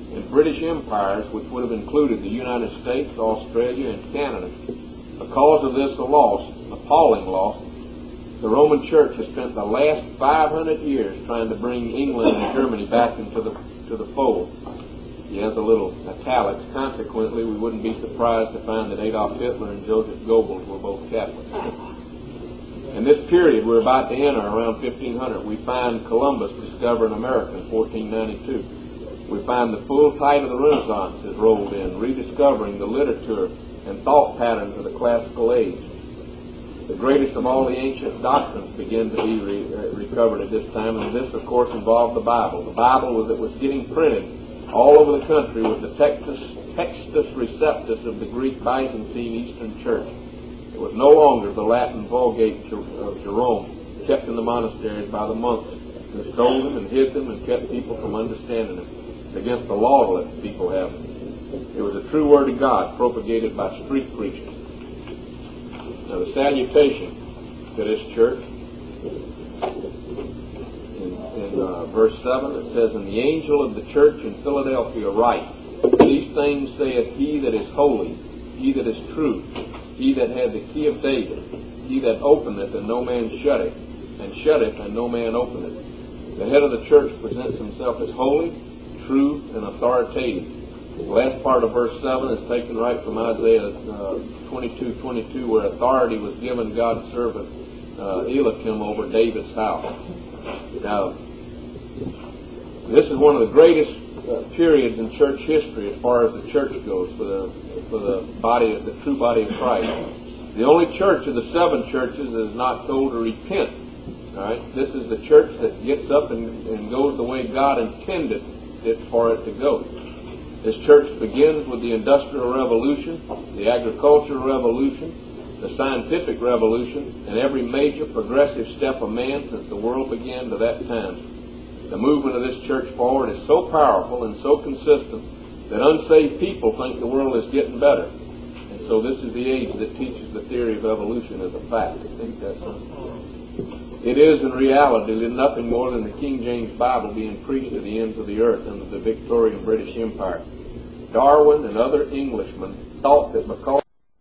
and British empires, which would have included the United States, Australia, and Canada. Because of this loss, appalling loss, the Roman Church has spent the last 500 years trying to bring England and Germany back into the fold. He has a little italics. Consequently, we wouldn't be surprised to find that Adolf Hitler and Joseph Goebbels were both Catholics. In this period we're about to enter, around 1500, we find Columbus discovering America in 1492. We find the full tide of the Renaissance is rolled in, rediscovering the literature and thought patterns of the classical age. The greatest of all the ancient doctrines begin to be recovered at this time, and this, of course, involved the Bible. The Bible was getting printed all over the country with the Textus Receptus of the Greek Byzantine Eastern Church. It was no longer the Latin Vulgate of Jerome, kept in the monasteries by the monks, who stole them and hid them and kept people from understanding them. It's against the law to let people have them. It was a true word of God propagated by street preachers. Now the salutation to this church, in verse 7, it says, "And the angel of the church in Philadelphia write, These things saith he that is holy, he that is true, he that had the key of David, he that openeth and no man shutteth, and shutteth and no man openeth." The head of the church presents himself as holy, true, and authoritative. The last part of verse 7 is taken right from Isaiah 22:22, where authority was given God's servant Eliakim over David's house. Now, this is one of the greatest periods in church history as far as the church goes for the body, the true body of Christ. The only church of the 7 churches that is not told to repent. All right, this is the church that gets up and goes the way God intended it for it to go. This church begins with the Industrial Revolution, the Agricultural Revolution, the Scientific Revolution, and every major progressive step of man since the world began to that time. The movement of this church forward is so powerful and so consistent that unsaved people think the world is getting better. And so this is the age that teaches the theory of evolution as a fact. I think that's it is in reality nothing more than the King James Bible being preached to the ends of the earth under the Victorian British Empire. Darwin and other Englishmen thought that because